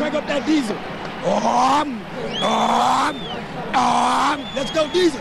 crank up that diesel. Let's go diesel.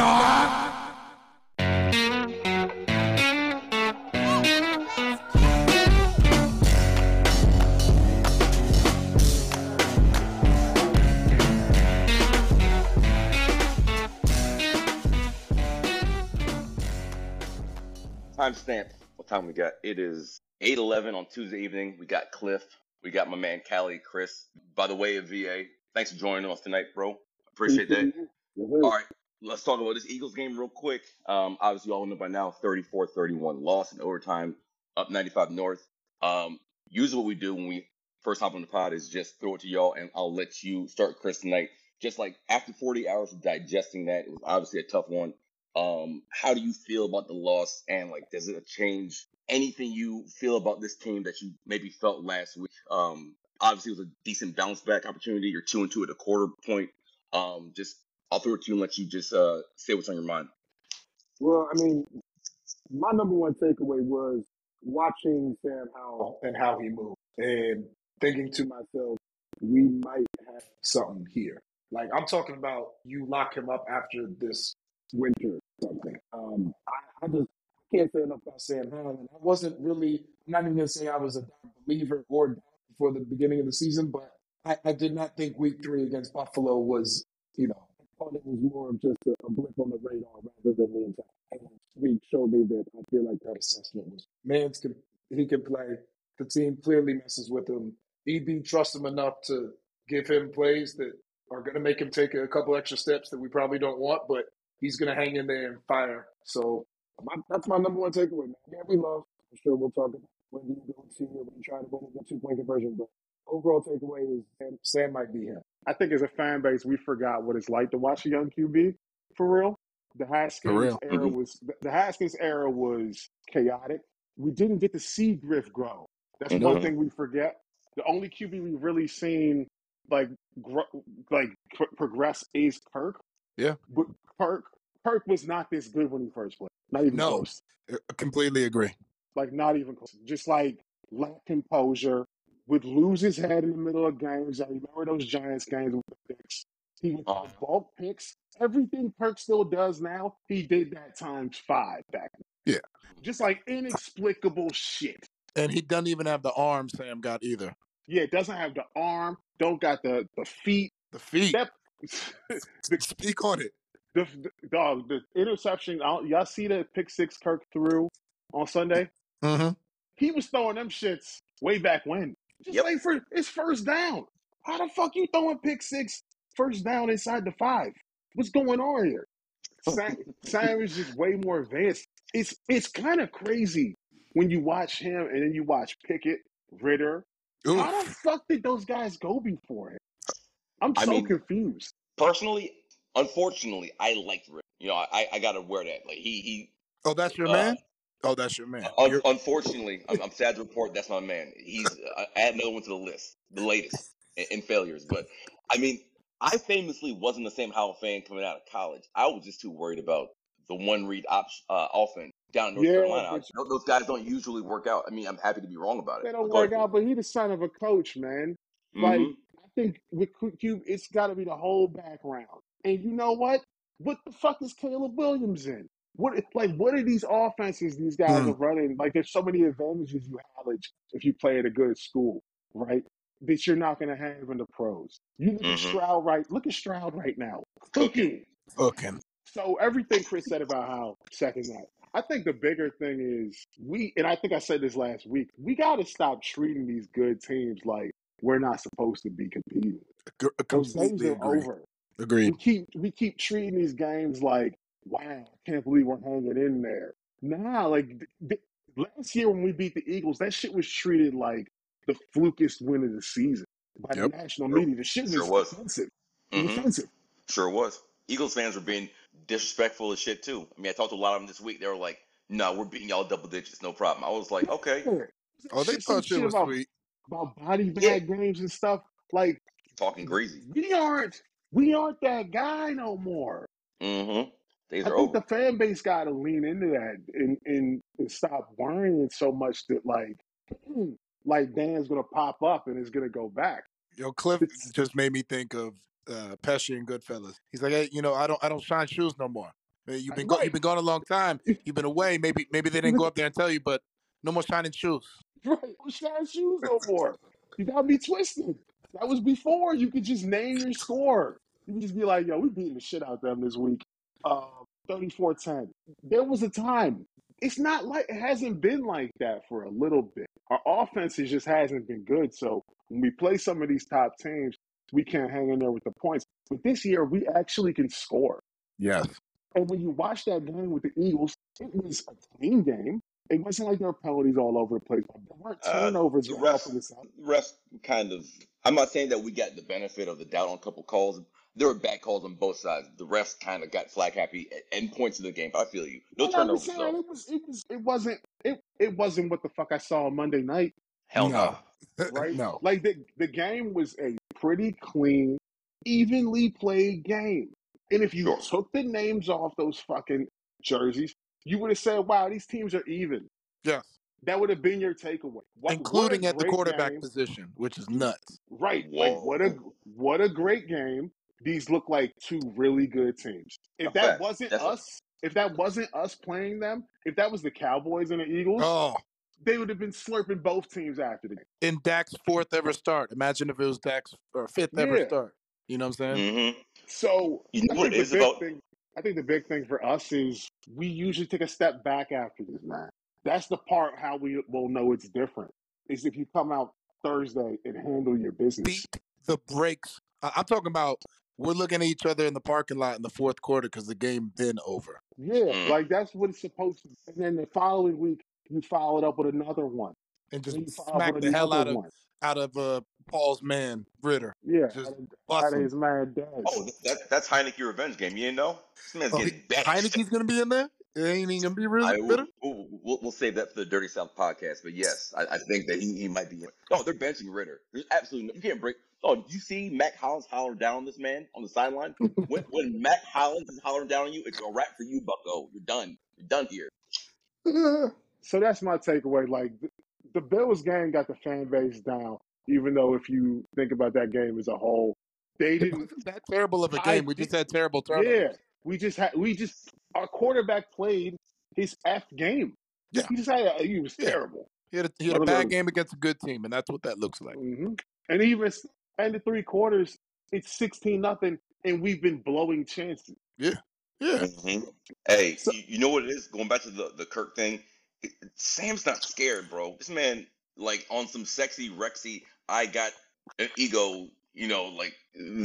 Timestamp. What time we got? It is 8:11 on Tuesday evening. We got Cliff. We got my man Callie, Chris. By the way of VA, thanks for joining us tonight, bro. Appreciate that. All right, let's talk about this Eagles game real quick. Obviously, you all know by now, 34-31 loss in overtime, up 95 North. Usually what we do when we first hop on the pod is just throw it to y'all, and I'll let you start, Chris, tonight. Just like after 40 hours of digesting that, it was obviously a tough one. How do you feel about the loss, and like, does it change anything you feel about this team that you maybe felt last week? Obviously, it was a decent bounce back opportunity. You're 2-2 at a quarter point. Just I'll throw it to you and let you just say what's on your mind. Well, I mean, my number one takeaway was watching Sam Howell and how he moved and thinking to myself, we might have something here. Like, I'm talking about you lock him up after this winter or something. I just can't say enough about Sam Howell. And I wasn't really, I'm not even going to say I was a believer or for the beginning of the season, but I did not think week 3 against Buffalo was, I thought it was more of just a blip on the radar rather than the entire. And week showed me that I feel like that assessment was he can play. The team clearly messes with him. EB trusts him enough to give him plays that are going to make him take a couple extra steps that we probably don't want, but he's going to hang in there and fire. So that's my number one takeaway, man. Yeah, we lost. I'm sure we'll talk about when you go to when you try to win the 2-point conversion, but overall takeaway is Sam might be him. I think as a fan base, we forgot what it's like to watch a young QB for real. The Haskins era was chaotic. We didn't get to see Griff grow. That's one thing we forget. The only QB we've really seen progress is Kirk. Yeah, but Kirk was not this good when he first played. Not even close. I completely agree. Like, not even close. Just like lack composure. Would lose his head in the middle of games. I remember those Giants games with the picks. He would bulk picks. Everything Kirk still does now, he did that times 5 back then. Yeah. Just like inexplicable shit. And he doesn't even have the arm Sam got either. Yeah, doesn't have the arm, don't got the feet. The feet. Speak on it. The interception, y'all see the pick 6 Kirk threw on Sunday? Mm-hmm. He was throwing them shits way back when. Just like it's first down. How the fuck you throwing pick 6 first down inside the 5? What's going on here? Sam is just way more advanced. It's kind of crazy when you watch him and then you watch Pickett, Ritter. Oof. How the fuck did those guys go before him? I'm confused. Personally, unfortunately, I liked Ritter. I gotta wear that. Like he. Oh, that's your man. Oh, that's your man. Unfortunately, I'm sad to report that's my man. He's add another one to the list, the latest in failures. But I mean, I famously wasn't the same Howell fan coming out of college. I was just too worried about the one read offense down in North Carolina. Those guys don't usually work out. I mean, I'm happy to be wrong about it. They don't work out, but he's the son of a coach, man. Mm-hmm. Like, I think with Q, it's got to be the whole background. And you know what? What the fuck is Caleb Williams in? What are these offenses these guys are running? Like, there's so many advantages you have if you play at a good school, right? That you're not going to have in the pros. You look at Stroud Look at Stroud right now. Cooking. So everything Chris said about how second that. I think the bigger thing is and I think I said this last week, we got to stop treating these good teams like we're not supposed to be competing. Those days are over. Agreed. We keep treating these games like, wow, I can't believe we're hanging in there. Nah, like last year when we beat the Eagles, that shit was treated like the flukest win of the season by the national media. The shit was offensive. It was offensive. Sure was. Eagles fans were being disrespectful as shit too. I mean, I talked to a lot of them this week. They were like, "No, we're beating y'all double digits, no problem." I was like, "Okay." Oh, they thought shit was sweet about body bag games and stuff. Like talking greasy. We aren't that guy no more. Mm-hmm. I think the fan base got to lean into that and stop worrying so much that like Dan's gonna pop up and is gonna go back. Yo, Cliff just made me think of Pesci and Goodfellas. He's like, hey, I don't shine shoes no more. You've been Right. gone a long time. You've been away. Maybe they didn't go up there and tell you, but no more shining shoes. Right. No shine shoes no more. You got me twisted. That was before you could just name your score. You could just be like, yo, we beating the shit out of them this week. 34-10. There was a time. It's not like it hasn't been like that for a little bit. Our offense just hasn't been good. So when we play some of these top teams, we can't hang in there with the points. But this year, we actually can score. Yes. And when you watch that game with the Eagles, it was a clean game. It wasn't like there were penalties all over the place. There weren't turnovers The helping us out. refs kind of. I'm not saying that we got the benefit of the doubt on a couple calls. There were bad calls on both sides. The refs kind of got flag happy at end points of the game. I feel you. No turnovers though. It wasn't what the fuck I saw on Monday night. Hell no. Right? No. Like the game was a pretty clean, evenly played game. And if you took the names off those fucking jerseys, you would have said, wow, these teams are even. Yes. That would have been your takeaway. Including at the quarterback position, which is nuts. Right. Like what a great game. These look like two really good teams. If that wasn't us playing them, if that was the Cowboys and the Eagles, they would have been slurping both teams after the game. In Dak's fourth ever start. Imagine if it was Dak's fifth ever start. You know what I'm saying? Mm-hmm. So you know what it is about. I think the big thing for us is we usually take a step back after this, man. That's the part how we will know it's different. Is if you come out Thursday and handle your business. Beat the brakes. I'm talking about we're looking at each other in the parking lot in the fourth quarter because the game been over. Yeah, like that's what it's supposed to be. And then the following week, you follow it up with another one. And just smack the hell out of Paul's man, Ritter. Yeah, just out of his man, Dad. Oh, that's Heineke revenge game. You didn't know? This man's getting bashed. Heineke's going to be in there? It ain't even going to be really bitter? We'll save that for the Dirty South podcast. But yes, I think that he might be in. Oh, they're benching Ritter. There's absolutely no, you can't break. Oh, did you see Mac Hollins holler down on this man on the sideline? when Mac Hollins is hollering down on you, it's a wrap for you, bucko. You're done. You're done here. So that's my takeaway. Like, the Bills game got the fan base down, even though if you think about that game as a whole, they didn't. It wasn't that terrible of a game. We just had terrible turnovers. Yeah, our quarterback played his F game. Yeah. He was terrible. He had a bad game against a good team, and that's what that looks like. Mm-hmm. And even in the three quarters, it's 16-0, and we've been blowing chances. Yeah. Mm-hmm. Hey, so, you know what it is? Going back to the Kirk thing, Sam's not scared, bro. This man, like, on some sexy Rexy, I got an ego, like,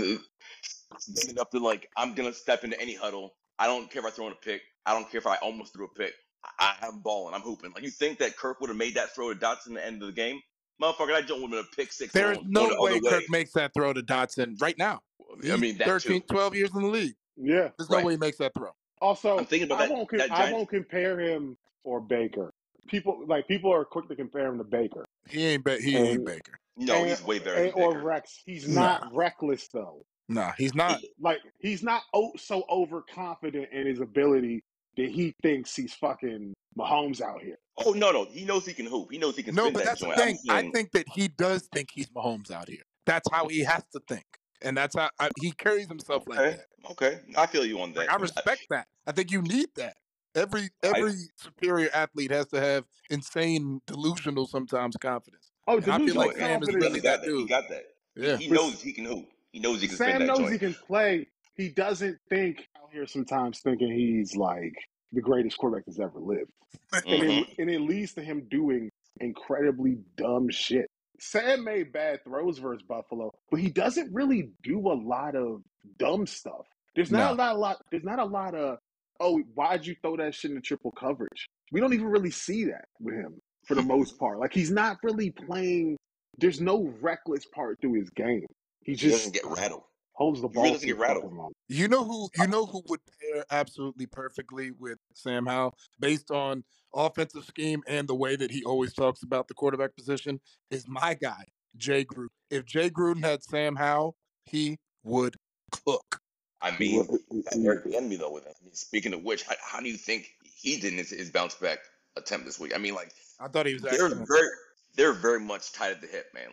big enough to, like, I'm going to step into any huddle. I don't care if I throw in a pick. I don't care if I almost threw a pick. I'm balling. I'm hooping. Like, you think that Kirk would have made that throw to Dotson at the end of the game? Motherfucker, that joint would have been a pick six. There's no way Kirk makes that throw to Dotson right now. He's 13, 12 years in the league. Yeah. There's no way he makes that throw. Also, I'm thinking about I won't compare him or Baker. People are quick to compare him to Baker. He ain't Baker. No, he's way better than Baker. Or Rex. He's not reckless, though. Nah, he's not. He's not so overconfident in his ability that he thinks he's fucking Mahomes out here. Oh, no. He knows he can hoop. He knows he can spin that that's joint. The thing. I think that he does think he's Mahomes out here. That's how he has to think. And that's how he carries himself like that. Okay. I feel you on that. I respect that. I think you need that. Every superior athlete has to have insane, delusional sometimes confidence. Oh, and I feel like Sam is really that dude. He got that. Yeah. He knows he can hoop. He knows he can spin that Sam knows joint. he can play. He doesn't think out here sometimes thinking he's like the greatest quarterback that's ever lived. Mm-hmm. and it leads to him doing incredibly dumb shit. Sam made bad throws versus Buffalo, but he doesn't really do a lot of dumb stuff. There's not a lot of, oh, why'd you throw that shit in triple coverage? We don't even really see that with him for the most part. Like, he's not really playing. There's no reckless part to his game. He doesn't get rattled. Holds the ball. He doesn't get rattled. You know who would pair absolutely perfectly with Sam Howell based on offensive scheme and the way that he always talks about the quarterback position is my guy, Jay Gruden. If Jay Gruden had Sam Howell, he would cook. I mean, Eric Bieniemy though with him. I mean, speaking of which, how do you think he did in his bounce back attempt this week? I mean, like, I thought he was. They're very much tied at the hip, man. Like,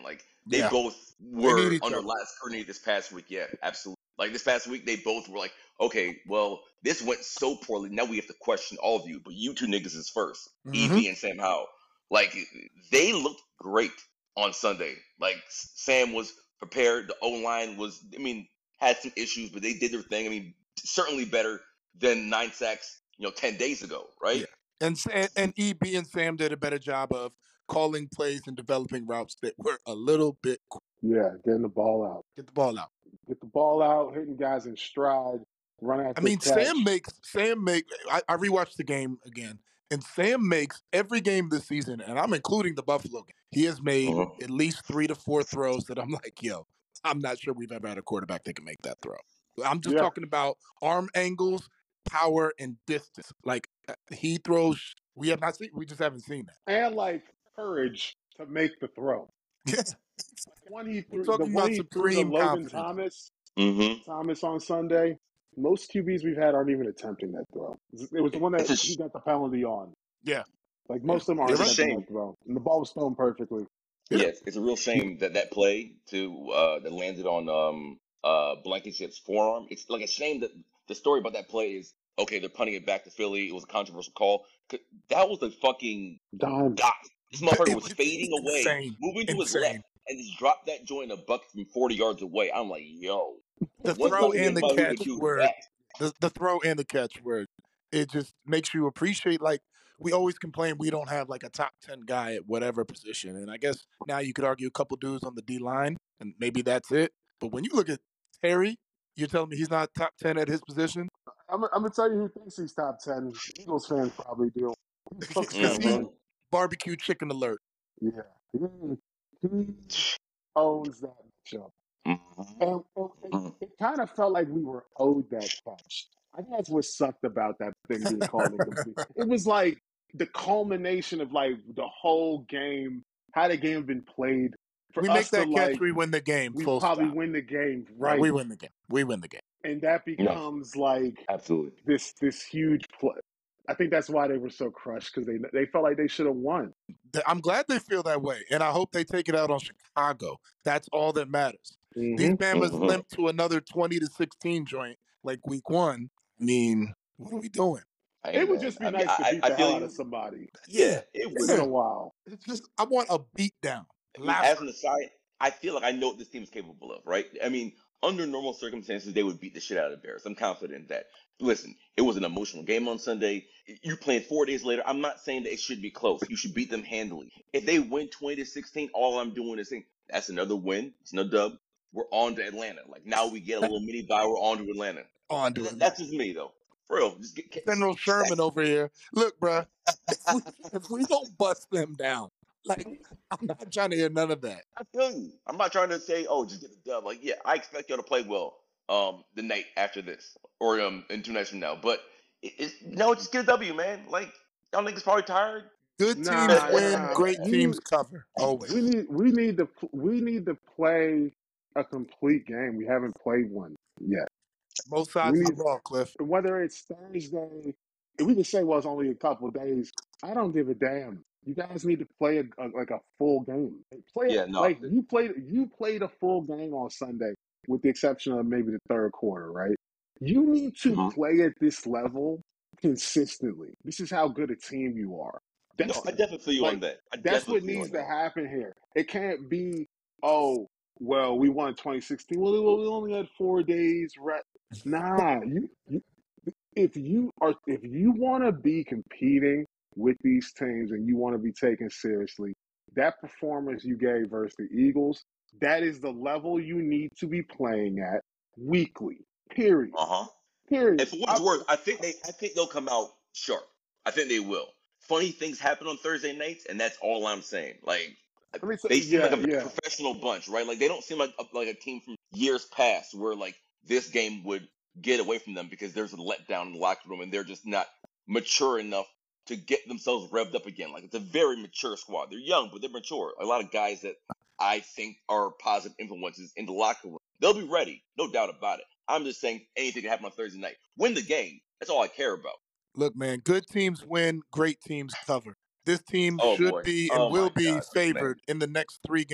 They Yeah, both they need were each under other. live scrutiny this past week. Yeah, absolutely. Like this past week, they both were like, okay, well, this went so poorly. Now we have to question all of you, but you two niggas is first. Mm-hmm. EB and Sam Howell. Like they looked great on Sunday. Like Sam was prepared. The O line was, I mean, had some issues, but they did their thing. I mean, certainly better than 9 sacks, 10 days ago, right? Yeah, and EB and Sam did a better job of calling plays and developing routes that were a little bit. Yeah, getting the ball out. Get the ball out. Get the ball out, hitting guys in stride, run I after mean, catch. I rewatched the game again, and Sam makes every game this season, and I'm including the Buffalo game. He has made Mhm. at least 3 to 4 throws that I'm like, yo, I'm not sure we've ever had a quarterback that can make that throw. I'm just Yeah, talking about arm angles, power, and distance. Like he throws, we have not seen. We just haven't seen that. and like courage to make the throw. Yeah, we're The talking one about he threw to supreme Logan confidence. Mhm. Thomas on Sunday. Most QBs we've had aren't even attempting that throw. It was the one that It's a he sh- got the penalty on. Yeah, Like yeah, most of them you're aren't it's a right. attempting shame. that throw, and the ball was thrown perfectly. Yeah, Yes, it's a real shame that play that landed on Blankenship's forearm. It's like a shame that the story about that play is okay. They're punting it back to Philly. It was a controversial call. That was a fucking Dime. dot. This motherfucker it was was fading away, insane, moving to his left, insane. and just dropped that joint a bucket from 40 yards away. I'm like, yo, The once throw London gets and the by, we could catch do were that. the throw and the catch were it just makes you appreciate like we always complain we don't have like a top 10 guy at whatever position. And I guess now you could argue a couple dudes on the D line and maybe that's it. But when you look at Terry, you're telling me he's not top 10 at his position? I'm gonna tell you who thinks he's top 10. Eagles fans probably do. He's Hook Because 10, he Hmm man. barbecue chicken alert. Yeah, he owns that matchup. And hmm it kind of felt like we were owed that catch. I think that's what sucked about that thing being called incomplete. It was like the culmination of like the whole game, how the game been played. We For make us to that catch, like, we win the game, we full probably stop. win the game, Right, right? we win the game. We win the game. And that No, becomes like absolutely. this huge play. I think that's why they were so crushed because they felt like they should have won. I'm glad they feel that way, and I hope they take it out on Chicago. That's all that matters. These Mm-hmm. Bama's Hmm limp to another 20-16 joint like week 1. I mean, what are we doing? Hey It would man, just be I mean, nice to beat I the feel hell out of you. somebody. Yeah, Yeah, it It's would. been yeah. a while. It's just I want a beat down. I mean, Laugh. as an aside, I feel like I know what this team is capable of, right? I mean, under normal circumstances, they would beat the shit out of the Bears. I'm confident in that. Listen, it was an emotional game on Sunday. You're playing 4 days later. I'm not saying that it should be close. You should beat them handily. If they win 20-16, all I'm doing is saying that's another win. It's no dub. We're on to Atlanta. Like now we get a little mini bye. We're on to Atlanta. On to it. That's just me though. For real. General Sherman over here. Look, bruh, if we don't bust them down, like I'm not trying to hear none of that. I feel you. I'm not trying to say, oh, just get the dub. Like, yeah, I expect y'all to play well the night after this or in 2 nights from now. But no, just get a W, man. Like, y'all niggas probably tired. Good teams win, Nah. great teams cover. We Always. need we need to we need to play a complete game. We haven't played one yet. Both We sides of the need ball, Cliff. whether it's Thursday. If we can say well, it's only a couple of days. I don't give a damn. You guys need to play like a full game. Play it Yeah, no. like you played a full game on Sunday, with the exception of maybe the third quarter, right? You need to Mhm. play at this level consistently. This is how good a team you are. No, That's I definitely feel you on like that. I that's definitely what feel you needs on to that. happen here. It can't be, oh, well, we won 2016. Well, we only had 4 days. Nah, if you want to be competing with these teams and you want to be taken seriously, that performance you gave versus the Eagles, that is the level you need to be playing at weekly. Period. Uh huh. And Period. for what it's worth, I think they'll come out sharp. I think they will. Funny things happen on Thursday nights, and that's all I'm saying. Like Let me say, they seem like yeah, a very yeah. professional bunch, right? Like they don't seem like a team from years past where like this game would get away from them because there's a letdown in the locker room and they're just not mature enough to get themselves revved up again. Like it's a very mature squad. They're young, but they're mature. A lot of guys that I think are positive influences in the locker room. They'll be ready, no doubt about it. I'm just saying anything can happen on Thursday night. Win the game. That's all I care about. Look, man, good teams win, great teams cover. This team Oh should boy. be and Oh will my be God, this man. favored in the next 3 games.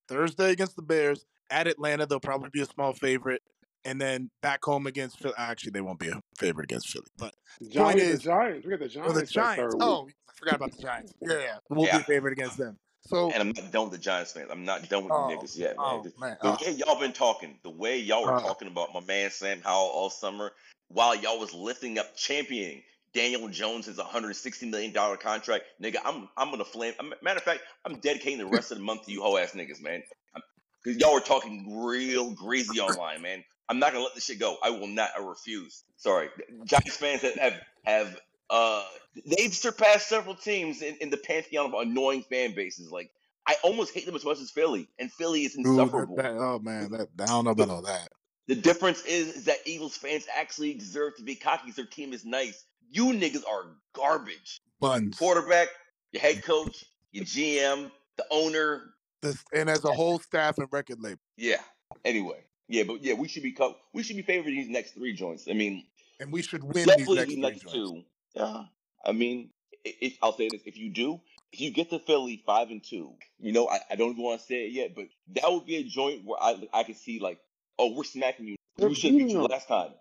Thursday against the Bears. At Atlanta, they'll probably be a small favorite. And then back home against Philly. Actually, they won't be a favorite against Philly. But the point The is, Giants. We got the the Giants that Giants. third week. Oh, I forgot about the Giants. Yeah. We'll be Yeah. a favorite against them. So, And I'm not done with the Giants fans. I'm not done with you niggas yet, man. The way y'all been talking, the way y'all were talking about my man Sam Howell all summer, while y'all was lifting up, championing Daniel Jones' $160 million contract, nigga, I'm gonna flame. Matter of fact, I'm dedicating the rest of the month to you hoe ass niggas, man. Because y'all were talking real greasy online, man. I'm not gonna let this shit go. I will not. I refuse. Sorry, Giants fans have they've surpassed several teams in the pantheon of annoying fan bases. Like I almost hate them as much as Philly, and Philly is insufferable. oh man, I don't know about all that. The difference is that Eagles fans actually deserve to be cocky because their team is nice. You niggas are garbage. Buns. Quarterback, your head coach, your GM, the owner, and as a whole staff and record label. Yeah. Anyway, but we should be favored in these next three joints. I mean, and we should win definitely these next three joints. two. Yeah. I mean, I'll say this: if you get to Philly 5-2, I don't even want to say it yet, but that would be a joint where I could see like, oh, we're smacking you. We should beat you last time.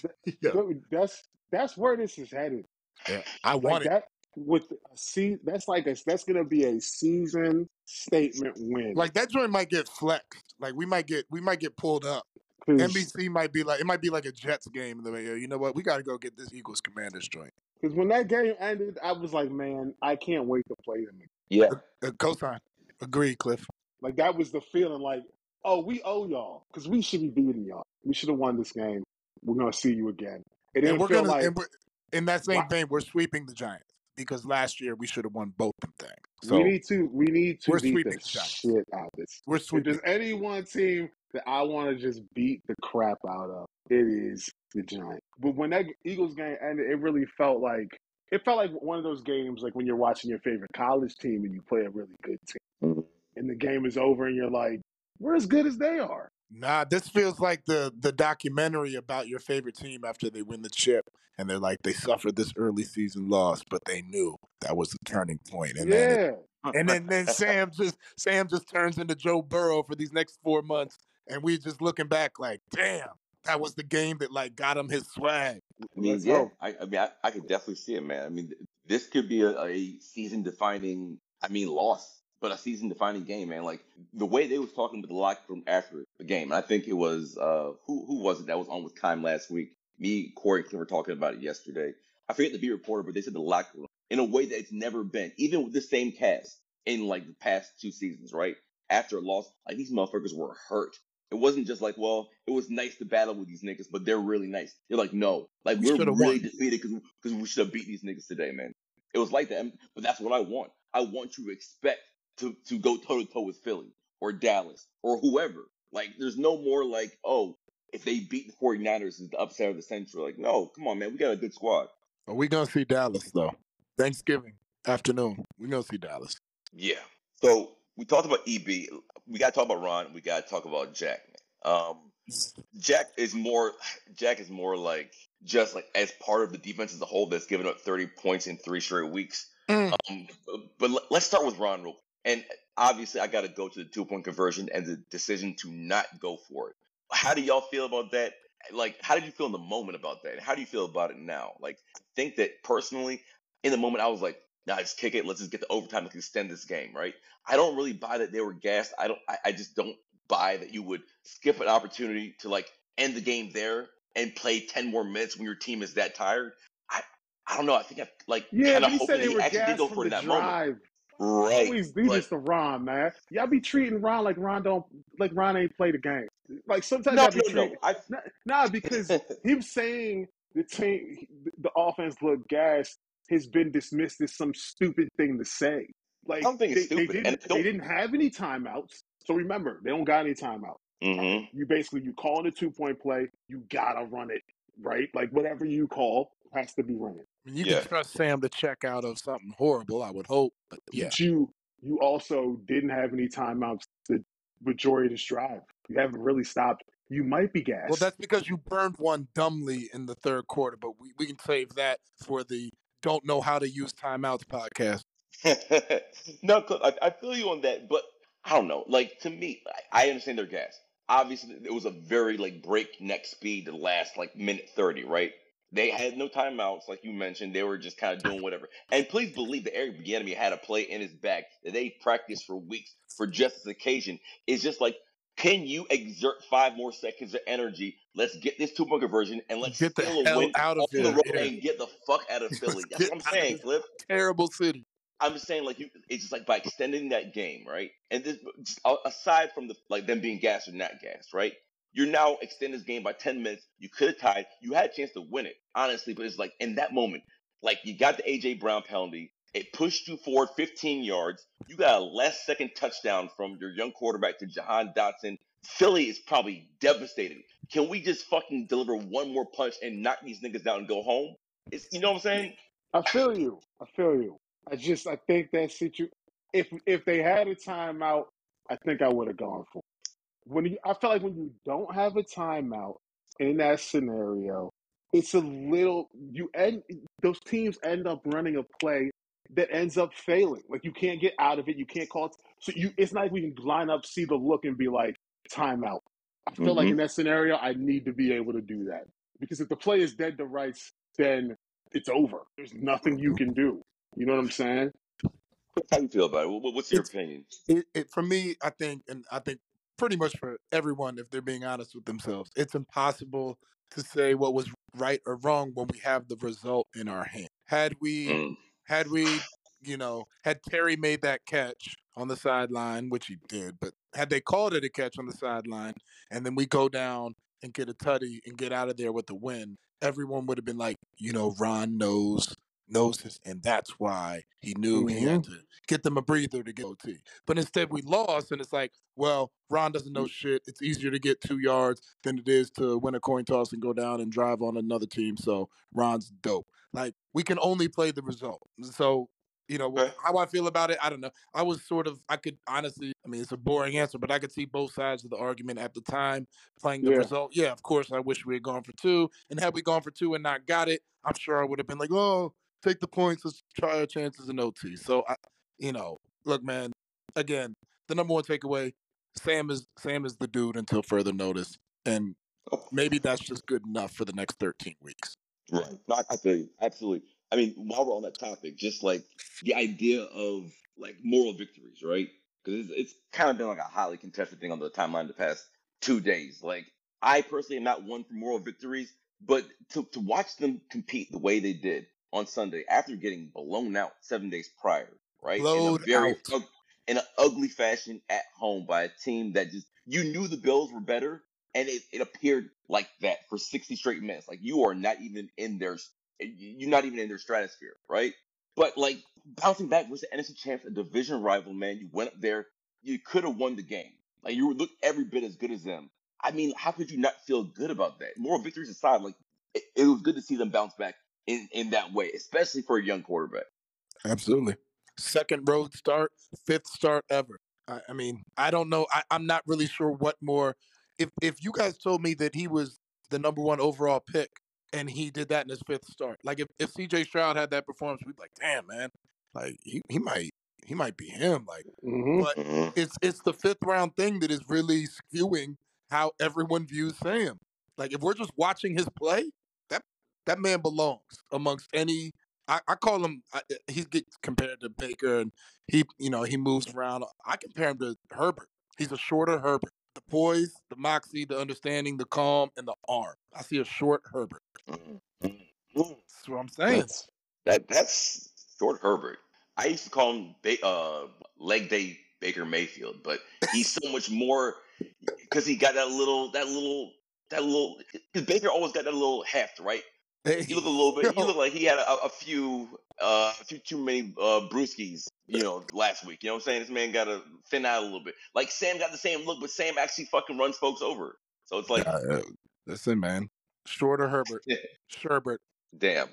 Yeah. That's where this is headed. Yeah, I want it. That with that's gonna be a season statement win. Like that joint might get flexed. Like we might get pulled up. NBC might be like, it might be like a Jets game. You know what? We got to go get this Eagles Commanders joint. Because when that game ended, I was like, man, I can't wait to play them again. Yeah. Cosign. Agreed, Cliff. Like that was the feeling. Like, oh, we owe y'all because we should be beating y'all. We should have won this game. We're gonna see you again. It didn't feel like. And in that same vein, we're sweeping the Giants because last year we should have won both them things. So we need to beat the shit out of this. We're sweeping. If there's any one team that I want to just beat the crap out of, it is the Giants. But when that Eagles game ended, it really felt like one of those games like when you're watching your favorite college team and you play a really good team, and the game is over and you're like, we're as good as they are. Nah, this feels like the documentary about your favorite team after they win the chip, and they're like, they suffered this early season loss, but they knew that was the turning point. And then Sam just turns into Joe Burrow for these next 4 months, and we just looking back like, damn, that was the game that like got him his swag. I mean, yeah, I could definitely see it, man. I mean, this could be a season defining, loss. But a season-defining game, man. Like the way they was talking with the locker room after the game, and I think it was who was it that was on with Kime last week? Me, Corey, were talking about it yesterday. I forget the beat reporter, but they said the locker room in a way that it's never been, even with the same cast in like the past 2 seasons, right? After a loss, like these motherfuckers were hurt. It wasn't just like, well, it was nice to battle with these niggas, but they're really nice. They're like, no, like we're really defeated because we should have beat these niggas today, man. It was like that, but that's what I want. I want you to expect to go toe-to-toe with Philly or Dallas or whoever. Like, there's no more like, oh, if they beat the 49ers, it's the upset of the century. Like, no, come on, man. We got a good squad. Are we going to see Dallas, though? Thanksgiving afternoon. We're going to see Dallas. Yeah. So, we talked about EB. We got to talk about Ron. We got to talk about Jack, man. Jack is more like just like as part of the defense as a whole that's given up 30 points in 3 straight weeks. But let's start with Ron real quick. And obviously, I got to go to the 2-point conversion and the decision to not go for it. How do y'all feel about that? Like, how did you feel in the moment about that? And how do you feel about it now? Like, I think that personally, in the moment, I was like, nah, just kick it. Let's just get the overtime to extend this game, right? I don't really buy that they were gassed. I just don't buy that you would skip an opportunity to, like, end the game there and play 10 more minutes when your team is that tired. I don't know. I think kind of hoping he actually did go for it in that moment. Right. Always do this to Ron, man. Y'all be treating Ron like Ron ain't played the game. Like sometimes because him saying the offense looked gassed has been dismissed as some stupid thing to say. Like I don't think it's stupid. They didn't have any timeouts. So remember, they don't got any timeouts. Mm-hmm. You call it a 2-point play, you gotta run it, right? Like whatever you call has to be running. You can trust Sam to check out of something horrible, I would hope. But yeah. But you also didn't have any timeouts the majority of this drive. You haven't really stopped. You might be gassed. Well, that's because you burned one dumbly in the third quarter, but we can save that for the Don't Know How to Use Timeouts podcast. No, I feel you on that, but I don't know. Like to me, I understand their gas. Obviously, it was a very like breakneck speed to last like minute 30, right? They had no timeouts, like you mentioned. They were just kind of doing whatever. And please believe that Eric Bieniemy had a play in his bag that they practiced for weeks for just this occasion. It's just like, can you exert 5 more seconds of energy? Let's get this 2 point conversion and let's Get the steal a hell win out of on the here. road Yeah. and get the fuck out of Let's Philly. That's get what I'm out of saying, this Cliff. terrible city. I'm just saying, like, it's just like by extending that game, right? And this, just aside from the like them being gassed or not gassed, right? You're now extending this game by 10 minutes. You could have tied. You had a chance to win it, honestly. But it's like in that moment, like you got the AJ Brown penalty. It pushed you forward 15 yards. You got a last second touchdown from your young quarterback to Jahan Dotson. Philly is probably devastated. Can we just fucking deliver one more punch and knock these niggas down and go home? It's you know what I'm saying? I feel you. I feel you. I think that if they had a timeout, I think I would have gone for it. I feel like when you don't have a timeout in that scenario, it's a little those teams end up running a play that ends up failing. Like you can't get out of it. You can't call it. So it's not like we can line up, see the look, and be like timeout. I feel like in that scenario, I need to be able to do that because if the play is dead to rights, then it's over. There's nothing you can do. You know what I'm saying? How do you feel about it? What's your It's opinion? it for me. I think pretty much for everyone, if they're being honest with themselves, it's impossible to say what was right or wrong when we have the result in our hand. Mm. Had we, had Terry made that catch on the sideline, which he did, but had they called it a catch on the sideline, and then we go down and get a tutty and get out of there with the win, everyone would have been like, Ron knows this, and that's why he knew he had to get them a breather to get OT. But instead, we lost, and it's like, well, Ron doesn't know shit. It's easier to get 2 yards than it is to win a coin toss and go down and drive on another team. So Ron's dope. Like we can only play the result. So Okay. how I feel about it, I don't know. I could honestly, I mean, it's a boring answer, but I could see both sides of the argument at the time playing the Yeah. result. Yeah, of course, I wish we had gone for 2. And had we gone for 2 and not got it, I'm sure I would have been like, oh, take the points. Let's try our chances in OT. So, look, man, again, the number one takeaway, Sam is the dude until further notice. And maybe that's just good enough for the next 13 weeks. Right. No, I feel you. Absolutely. I mean, while we're on that topic, just like the idea of like moral victories, right? Because it's kind of been like a highly contested thing on the timeline the past 2 days. Like, I personally am not one for moral victories, but to watch them compete the way they did on Sunday after getting blown out 7 days prior, right? Blowed out. In an ugly fashion at home by a team that just you knew the Bills were better, and it appeared like that for 60 straight minutes. Like you are not even in their you're not even in their stratosphere, right? But like bouncing back versus the NFC champs, a division rival, man. You went up there, you could have won the game. Like you look every bit as good as them. I mean, how could you not feel good about that? Moral victories aside, like it was good to see them bounce back in that way, especially for a young quarterback. Absolutely. Second road start, 5th start ever. I mean, I don't know. I'm not really sure what more. If you guys told me that he was the number 1 overall pick and he did that in his 5th start, like if CJ Stroud had that performance, we'd be like, damn, man, like he might be him. Like, but it's the 5th round thing that is really skewing how everyone views Sam. Like, if we're just watching his play, that man belongs amongst any. I call him. He gets compared to Baker, and he moves around. I compare him to Herbert. He's a shorter Herbert. The poise, the moxie, the understanding, the calm, and the arm. I see a short Herbert. That's what I'm saying. That's short Herbert. I used to call him leg day Baker Mayfield, but he's so much more because he got that little. Because Baker always got that little heft, right? Hey, You look a little bit. You look like he had a few too many brewskis, last week. You know what I'm saying? This man got to thin out a little bit. Like Sam got the same look, but Sam actually fucking runs folks over. So it's like, listen, man, shorter Herbert, Sherbert. Damn.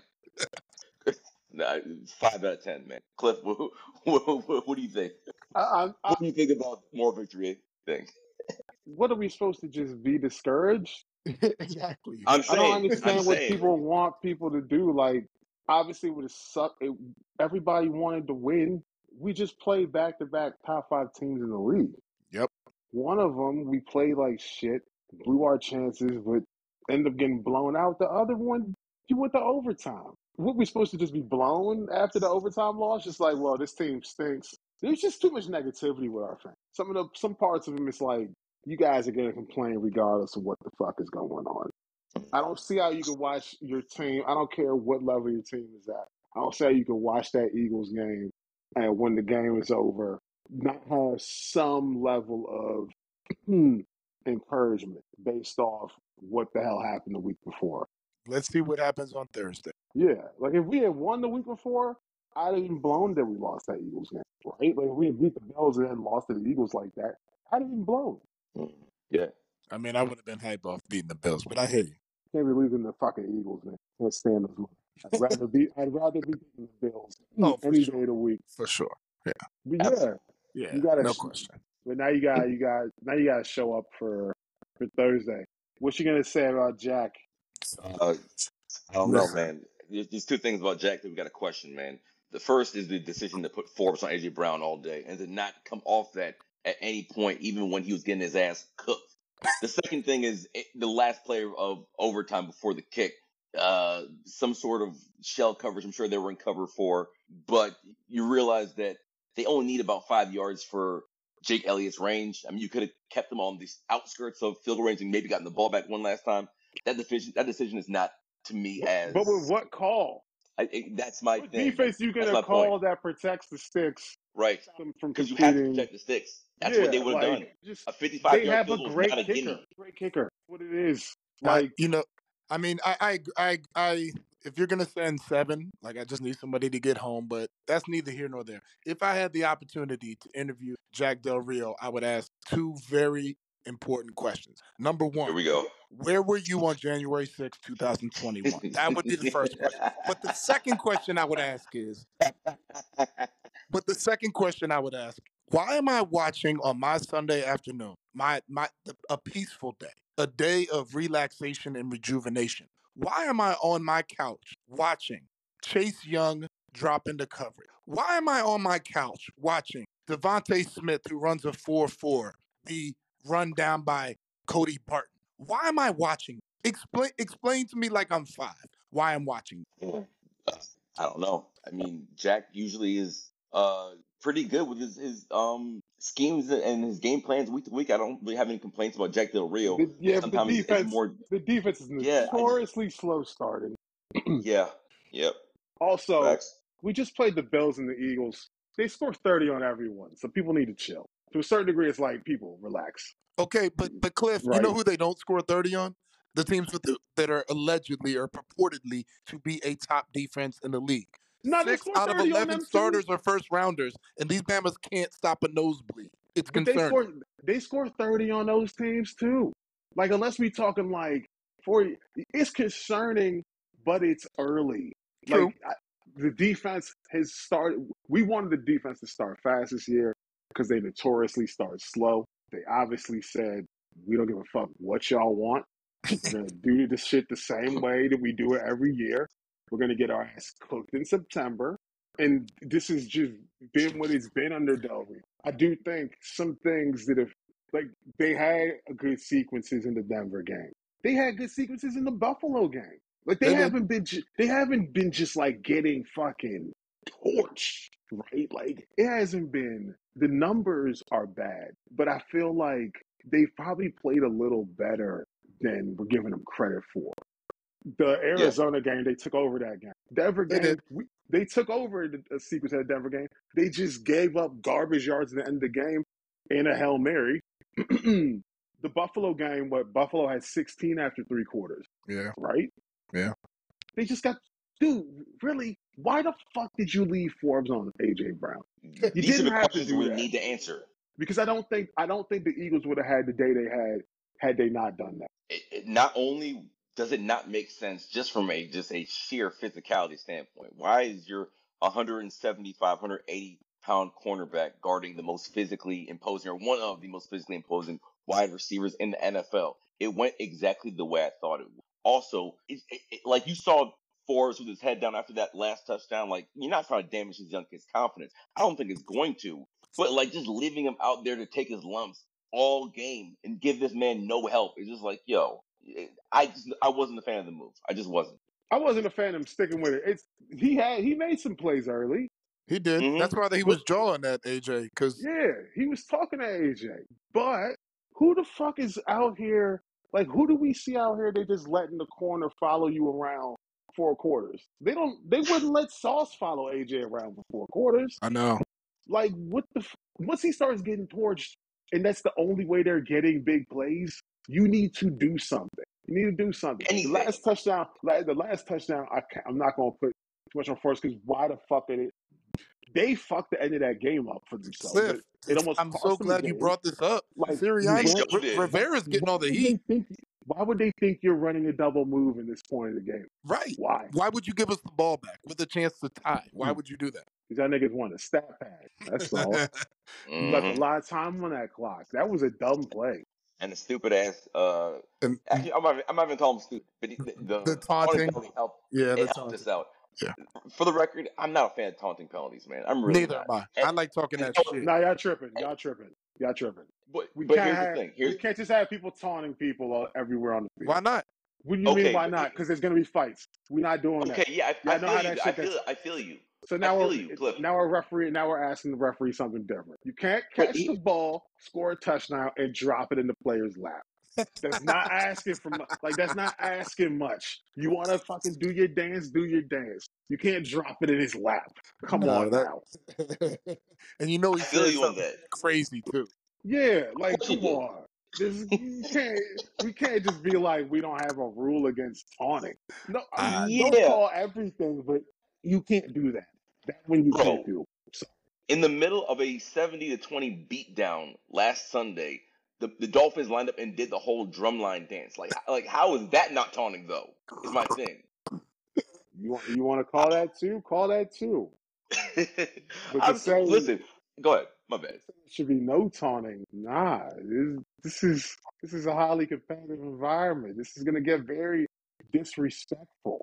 Nah, 5 out of 10, man. Cliff, what do you think? What do you think about more victory thing? What are we supposed to just be discouraged? Exactly. I'm I don't saying. understand what people want people to do. Like, obviously, it would have sucked. Everybody wanted to win. we just played back-to-back top 5 teams in the league. Yep. One of them, we played like shit, blew our chances, but ended up getting blown out. The other one, you went to overtime. What, we supposed to just be blown after the overtime loss? Just like, well, this team stinks. There's just too much negativity with our fans. Some parts of them, it's like, you guys are going to complain regardless of what the fuck is going on. I don't see how you can watch your team. I don't care what level your team is at. I don't see how you can watch that Eagles game and when the game is over, not have some level of encouragement based off what the hell happened the week before. Let's see what happens on Thursday. Yeah, like if we had won the week before, I'd have even blown that we lost that Eagles game, right? Like if we had beat the Bills and then lost to the Eagles like that, I'd have even blown. Yeah. I mean, I would have been hype off beating the Bills, but I hear you. Can't be losing the fucking Eagles, man. Can't stand those. I'd rather be beating the Bills any day of the week. For sure. Yeah. But yeah, Absolutely. Yeah. you gotta no question. But now you gotta show up for Thursday. What you gonna say about Jack? I don't know, man. There's two things about Jack that we got to question, man. The first is the decision to put Forbes on AJ Brown all day and to not come off that at any point, even when he was getting his ass cooked. The second thing is the last play of overtime before the kick. Some sort of shell coverage. I'm sure they were in cover for, but you realize that they only need about 5 yards for Jake Elliott's range. I mean, you could have kept him on the outskirts of field goal range and maybe gotten the ball back one last time. That decision is not to me as. But with what call? That's my What thing. defense you That's gonna my call point. that protects the sticks? Right. From Because you have to competing. protect the sticks. That's what they would have done. Just, A they 55-yard have a field goal is great not a kicker. gimme. Great kicker. What it is. Like you know, I mean, I if you're gonna send 7, like I just need somebody to get home, but that's neither here nor there. If I had the opportunity to interview Jack Del Rio, I would ask 2 very important questions. Number 1, Here we go. where were you on January 6, 2021? That would be the first question. But the second question I would ask is, why am I watching on my Sunday afternoon, a peaceful day, a day of relaxation and rejuvenation? Why am I on my couch watching Chase Young drop into coverage? Why am I on my couch watching Devontae Smith, who runs a 4.4, be run down by Cody Barton? Why am I watching? Explain to me like I'm 5 why I'm watching. I don't know. I mean, Jack usually is pretty good with his schemes and his game plans week to week. I don't really have any complaints about Jack Del Rio. Sometimes the defense is notoriously slow starting. Yeah. Yep. Also, Facts. we just played the Bills and the Eagles. They score 30 on everyone, so people need to chill. To a certain degree, it's like, people, relax. Okay, but Cliff, Right. You know who they don't score 30 on? The teams that are allegedly or purportedly to be a top defense in the league. No, 6 out of 11 starters are first rounders, and these Bamas can't stop a nosebleed. It's concerning. They score 30 on those teams too. Like, unless we talking like 40, it's concerning, but it's early. True. Like, the defense has started. We wanted the defense to start fast this year because they notoriously start slow. They obviously said, we don't give a fuck what y'all want. We're going to do this shit the same way that we do it every year. We're going to get our ass cooked in September. And this has just been what it's been under Del Rio. I do think some things that have, like, they had good sequences in the Denver game. They had good sequences in the Buffalo game. Like, they haven't been just like getting fucking torched, right? Like, it hasn't been. The numbers are bad, but I feel like they've probably played a little better than we're giving them credit for. The Arizona game, they took over that game. Denver game, they took over the sequence of the Denver game. They just gave up garbage yards at the end of the game and a Hail Mary. The Buffalo game, Buffalo had 16 after 3 quarters. Yeah. Right? Yeah. They just got, dude, really? Why the fuck did you leave Forbes on A.J. Brown? You These didn't are the have to questions do we that. need to answer. Because I don't think the Eagles would have had the day they had they not done that. It not only does it not make sense just from a sheer physicality standpoint. Why is your 175, 180 pound cornerback guarding the most physically imposing, or one of the most physically imposing wide receivers in the NFL? It went exactly the way I thought it would. Also, like you saw Forbes with his head down after that last touchdown. Like, you're not trying to damage his young kid's confidence. I don't think it's going to. But like just leaving him out there to take his lumps all game and give this man no help is just like, yo, I wasn't a fan of the move. I just wasn't. I wasn't a fan of him sticking with it. He made some plays early. He did. Mm-hmm. That's why he was drawing that AJ. Because yeah, he was talking to AJ. But who the fuck is out here? Like, who do we see out here? They just letting the corner follow you around 4 quarters. They wouldn't let Sauce follow AJ around for 4 quarters. I know. Like, once he starts getting torched, and that's the only way they're getting big plays, you need to do something. You need to do something. Anything. The last touchdown, I'm not going to put too much on first because why the fuck did it? They fucked the end of that game up for themselves. Cliff, It almost I'm cost so them glad the you game. brought this up. Like, Sirianni, Rivera's getting all the heat. Why would they think you're running a double move in this point of the game? Right. Why? Why would you give us the ball back with a chance to tie? Why would you do that? Because y'all niggas want a stat pad. That's all. You left a lot of time on that clock. That was a dumb play. And the stupid ass. Actually, I'm not even calling him stupid, but the taunting penalty helped. Yeah, it helped us out. Yeah. For the record, I'm not a fan of taunting penalties, man. I'm really Neither not. am I. I like talking that shit. Nah, y'all tripping. But We here's the thing. We can't just have people taunting people everywhere on the field. Why not? What do you mean why not? Because there's going to be fights. We're not doing that. Okay, yeah, I feel you. So now Cliff. Now we're asking the referee something different. You can't catch the ball, score a touchdown, and drop it in the player's lap. That's not asking for much. Like, that's not asking much. You want to fucking do your dance, do your dance. You can't drop it in his lap. Come on now. And you know he said something crazy too. Yeah, like come on. We can't just be like we don't have a rule against taunting. No, don't call everything, but you can't do that. That one you can't do. So. In the middle of a 70-20 beatdown last Sunday, the Dolphins lined up and did the whole drumline dance. Like how is that not taunting though? Is my thing. You want to call that too? Call that too. Listen, go ahead. My bad. Should be no taunting. Nah, this is a highly competitive environment. This is going to get very disrespectful.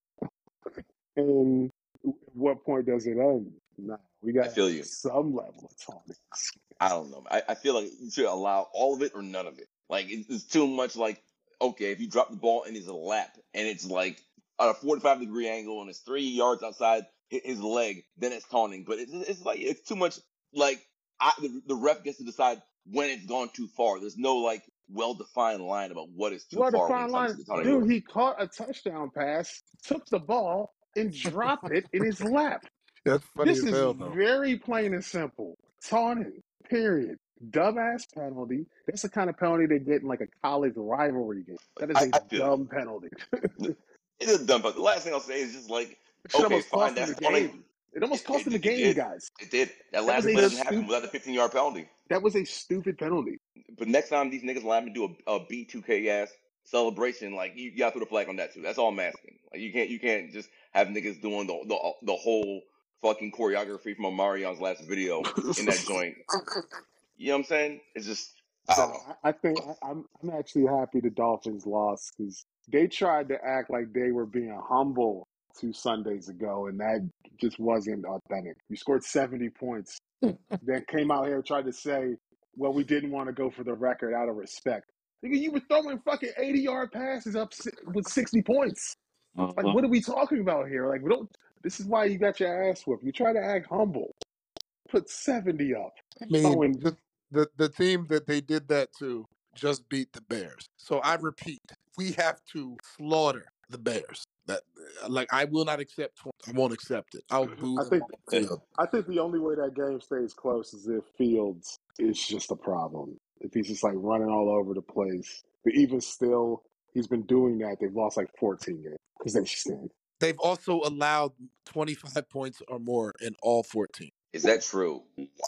And at what point does it end? Nah, we got some level of taunting. I don't know. I feel like you should allow all of it or none of it. Like it's too much. Like, okay, if you drop the ball in his lap and it's like at a 45-degree angle and it's 3 yards outside his leg, then it's taunting. But it's like it's too much. Like the ref gets to decide when it's gone too far. There's no like well-defined line about what is too far when it comes to the taunting. Dude, he caught a touchdown pass, took the ball, and dropped it in his lap. That's funny This is very plain and simple. Taunting, period. Dumbass penalty. That's the kind of penalty they get in like a college rivalry game. That is a dumb penalty. It is a dumb penalty. The last thing I'll say is just like, okay, fine, that's taunting. It almost cost him the game, guys. It did. That last play doesn't happen without the 15-yard penalty. That was a stupid penalty. But next time these niggas allow me to do a B2K ass celebration, like you gotta throw the flag on that too. That's all I'm asking. Like you can't just have niggas doing the whole fucking choreography from Omarion's last video in that joint. You know what I'm saying? It's just I think I'm actually happy the Dolphins lost because they tried to act like they were being humble 2 Sundays ago, and that just wasn't authentic. You scored 70 points, then came out here and tried to say, well, we didn't want to go for the record out of respect. Nigga, you were throwing fucking 80-yard passes up with 60 points. Like, what are we talking about here? Like, this is why you got your ass whooped. You try to act humble. Put 70 up. I mean, the team that they did that to just beat the Bears. So I repeat, we have to slaughter the Bears. I will not accept 20. I won't accept it. I'll boo them on the field. I think the only way that game stays close is if Fields is just a problem. If he's just like running all over the place. But even still, he's been doing that. They've lost like 14 games because they stink. They've also allowed 25 points or more in all 14. Is that true?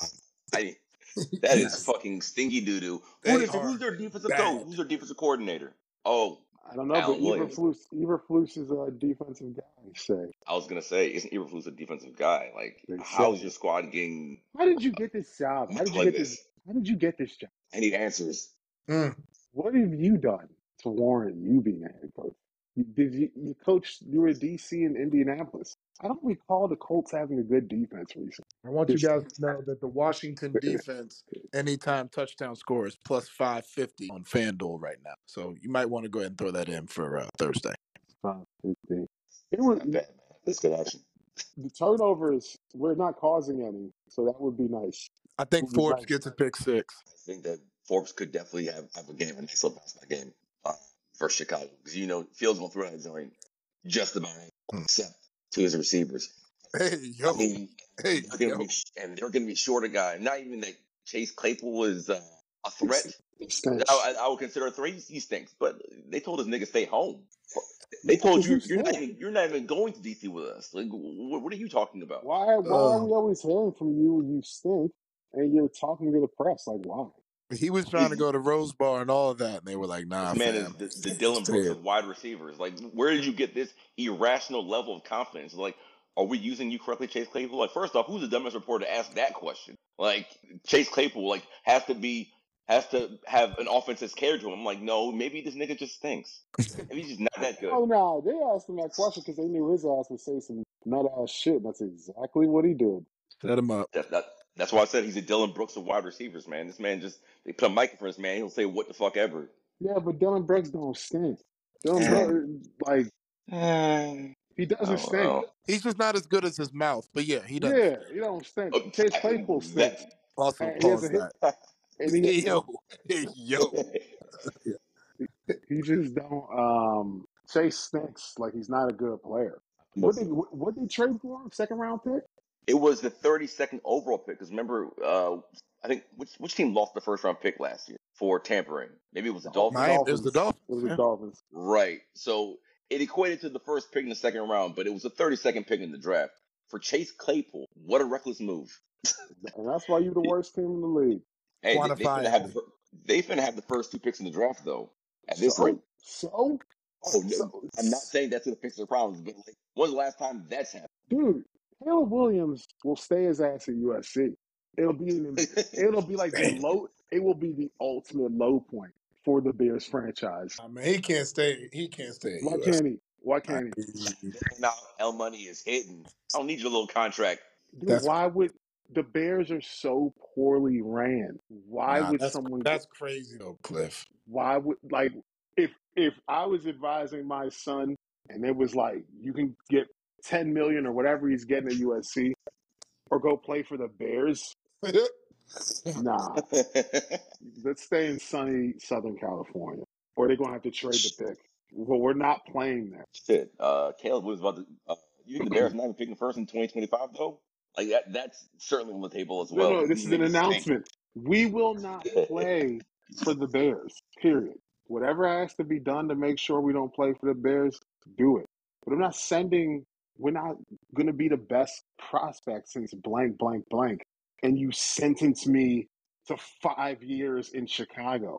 That is fucking stinky doo-doo. Who's their defensive coach? Who's their defensive coordinator? Oh, I don't know, but Eberflus is a defensive guy, say. I was going to say, isn't Eberflus a defensive guy? Like, how's your squad getting... How did you get this job? How did you get this job? I need answers. What have you done to warrant you being a head coach? You coached? You were DC in Indianapolis. I don't recall the Colts having a good defense recently. I want you guys to know that the Washington defense, anytime touchdown score is plus 550 on FanDuel right now. So you might want to go ahead and throw that in for Thursday. 550. It was Not bad, man. That's good action. the turnovers. We're not causing any, so that would be nice. I think Would be Forbes nice. gets a pick six. I think that Forbes could definitely have a game, a nice little bounce back game versus Chicago. Because, Fields going to throw that joint just about except to his receivers. Hey, yo. I mean, Hey, they're yo. going to be short a guy. Not even that Chase Claypool is a threat. It stinks. I would consider a threat. He stinks. But they told this nigga stay home. They told you you're not even going to DC with us. Like, what are you talking about? Why are we always hearing from you? You stink, and you're talking to the press. Like, why? He was trying to go to Rose Bar and all of that, and they were like, "Nah, this man fam." is the Dylan Brooks of wide receivers. Like, where did you get this irrational level of confidence? Like, are we using you correctly, Chase Claypool? Like, first off, who's the dumbest reporter to ask that question? Like, Chase Claypool, like, has to have an offense that's catered to him. I'm like, no, maybe this nigga just stinks. Maybe he's just not that good. Oh no, they asked him that question because they knew his ass would say some nut ass shit. That's exactly what he did. Set him up. That's why I said he's a Dylan Brooks of wide receivers, man. This man they put a mic in front of this man. He'll say what the fuck ever. Yeah, but Dylan Brooks don't stink. Dylan Brooks, he doesn't stink. He's just not as good as his mouth, but yeah, he does. Yeah, he don't stink. Chase Claypool stinks. Also, And pause that. Hey, yo. He just don't. Chase stinks. Like, he's not a good player. What did they trade for him? Second round pick? It was the 32nd overall pick. Because remember, I think which team lost the first round pick last year for tampering? Maybe it was the Dolphins. It was the Dolphins. It was the Dolphins. Right. So it equated to the first pick in the second round, but it was the 32nd pick in the draft. For Chase Claypool, what a reckless move. And that's why you're the worst team in the league. Hey, they finna have the first two picks in the draft, though, at this rate. I'm not saying that's going to fix their problems, but like, when's the last time that's happened? Dude, Caleb Williams will stay his ass at USC. It'll be like it will be the ultimate low point for the Bears franchise. I mean, he can't stay. Why can't he? Why can't he? Now L money is hidden. I don't need your little contract. Dude, why would the Bears are so poorly ran? Why would someone? That's crazy though, Cliff. Why would if I was advising my son and it was like you can get $10 million or whatever he's getting at USC, or go play for the Bears? Nah, let's stay in sunny Southern California, or they're gonna have to trade the pick. Well, we're not playing there. Shit, Caleb was about to. You think the Bears not even picking first in 2025 though? Like that's certainly on the table as well. No, this is an announcement. We will not play for the Bears. Period. Whatever has to be done to make sure we don't play for the Bears, do it. But we're not going to be the best prospect since blank, blank, blank. And you sentence me to 5 years in Chicago.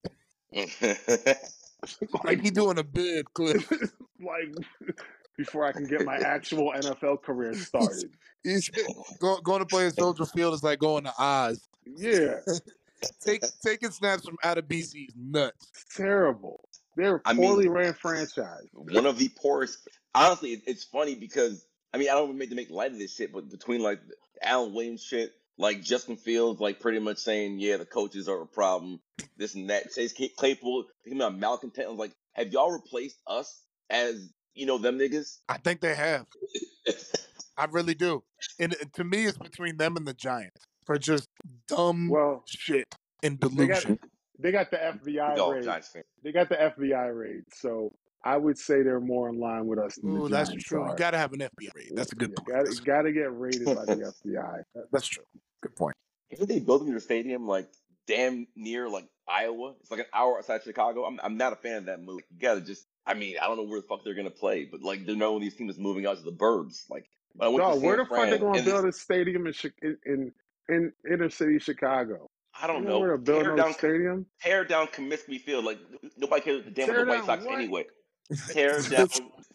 like he doing a bid, Cliff. Like, before I can get my actual NFL career started. He's going to play at Soldier Field is like going to Oz. Yeah. Taking snaps from out of BC is nuts. It's terrible. They're a poorly ran franchise. One of the poorest. Honestly, it's funny because, I don't even make light of this shit, but between like the Alan Williams shit, like Justin Fields, like pretty much saying, yeah, the coaches are a problem, this and that. Chase Claypool, thinking about malcontent. I was like, have y'all replaced us as, them niggas? I think they have. I really do. And to me, it's between them and the Giants for just dumb shit and delusion. They got the FBI raid. They got the FBI raid. So I would say they're more in line with us than the Giants. That's true. You got to have an FBI raid. That's a good point. Got to get raided by the FBI. That's true. Good point. Isn't they building their stadium like damn near like Iowa? It's like an hour outside Chicago. I'm not a fan of that move. You got to just. I don't know where the fuck they're gonna play, but like they know these teams moving out to the burbs. Like, where the fuck they gonna build a stadium in inner city Chicago? I don't know. Where to build a stadium? Tear down Comiskey Field. Like nobody cares damn about the White Sox anyway. Tear down.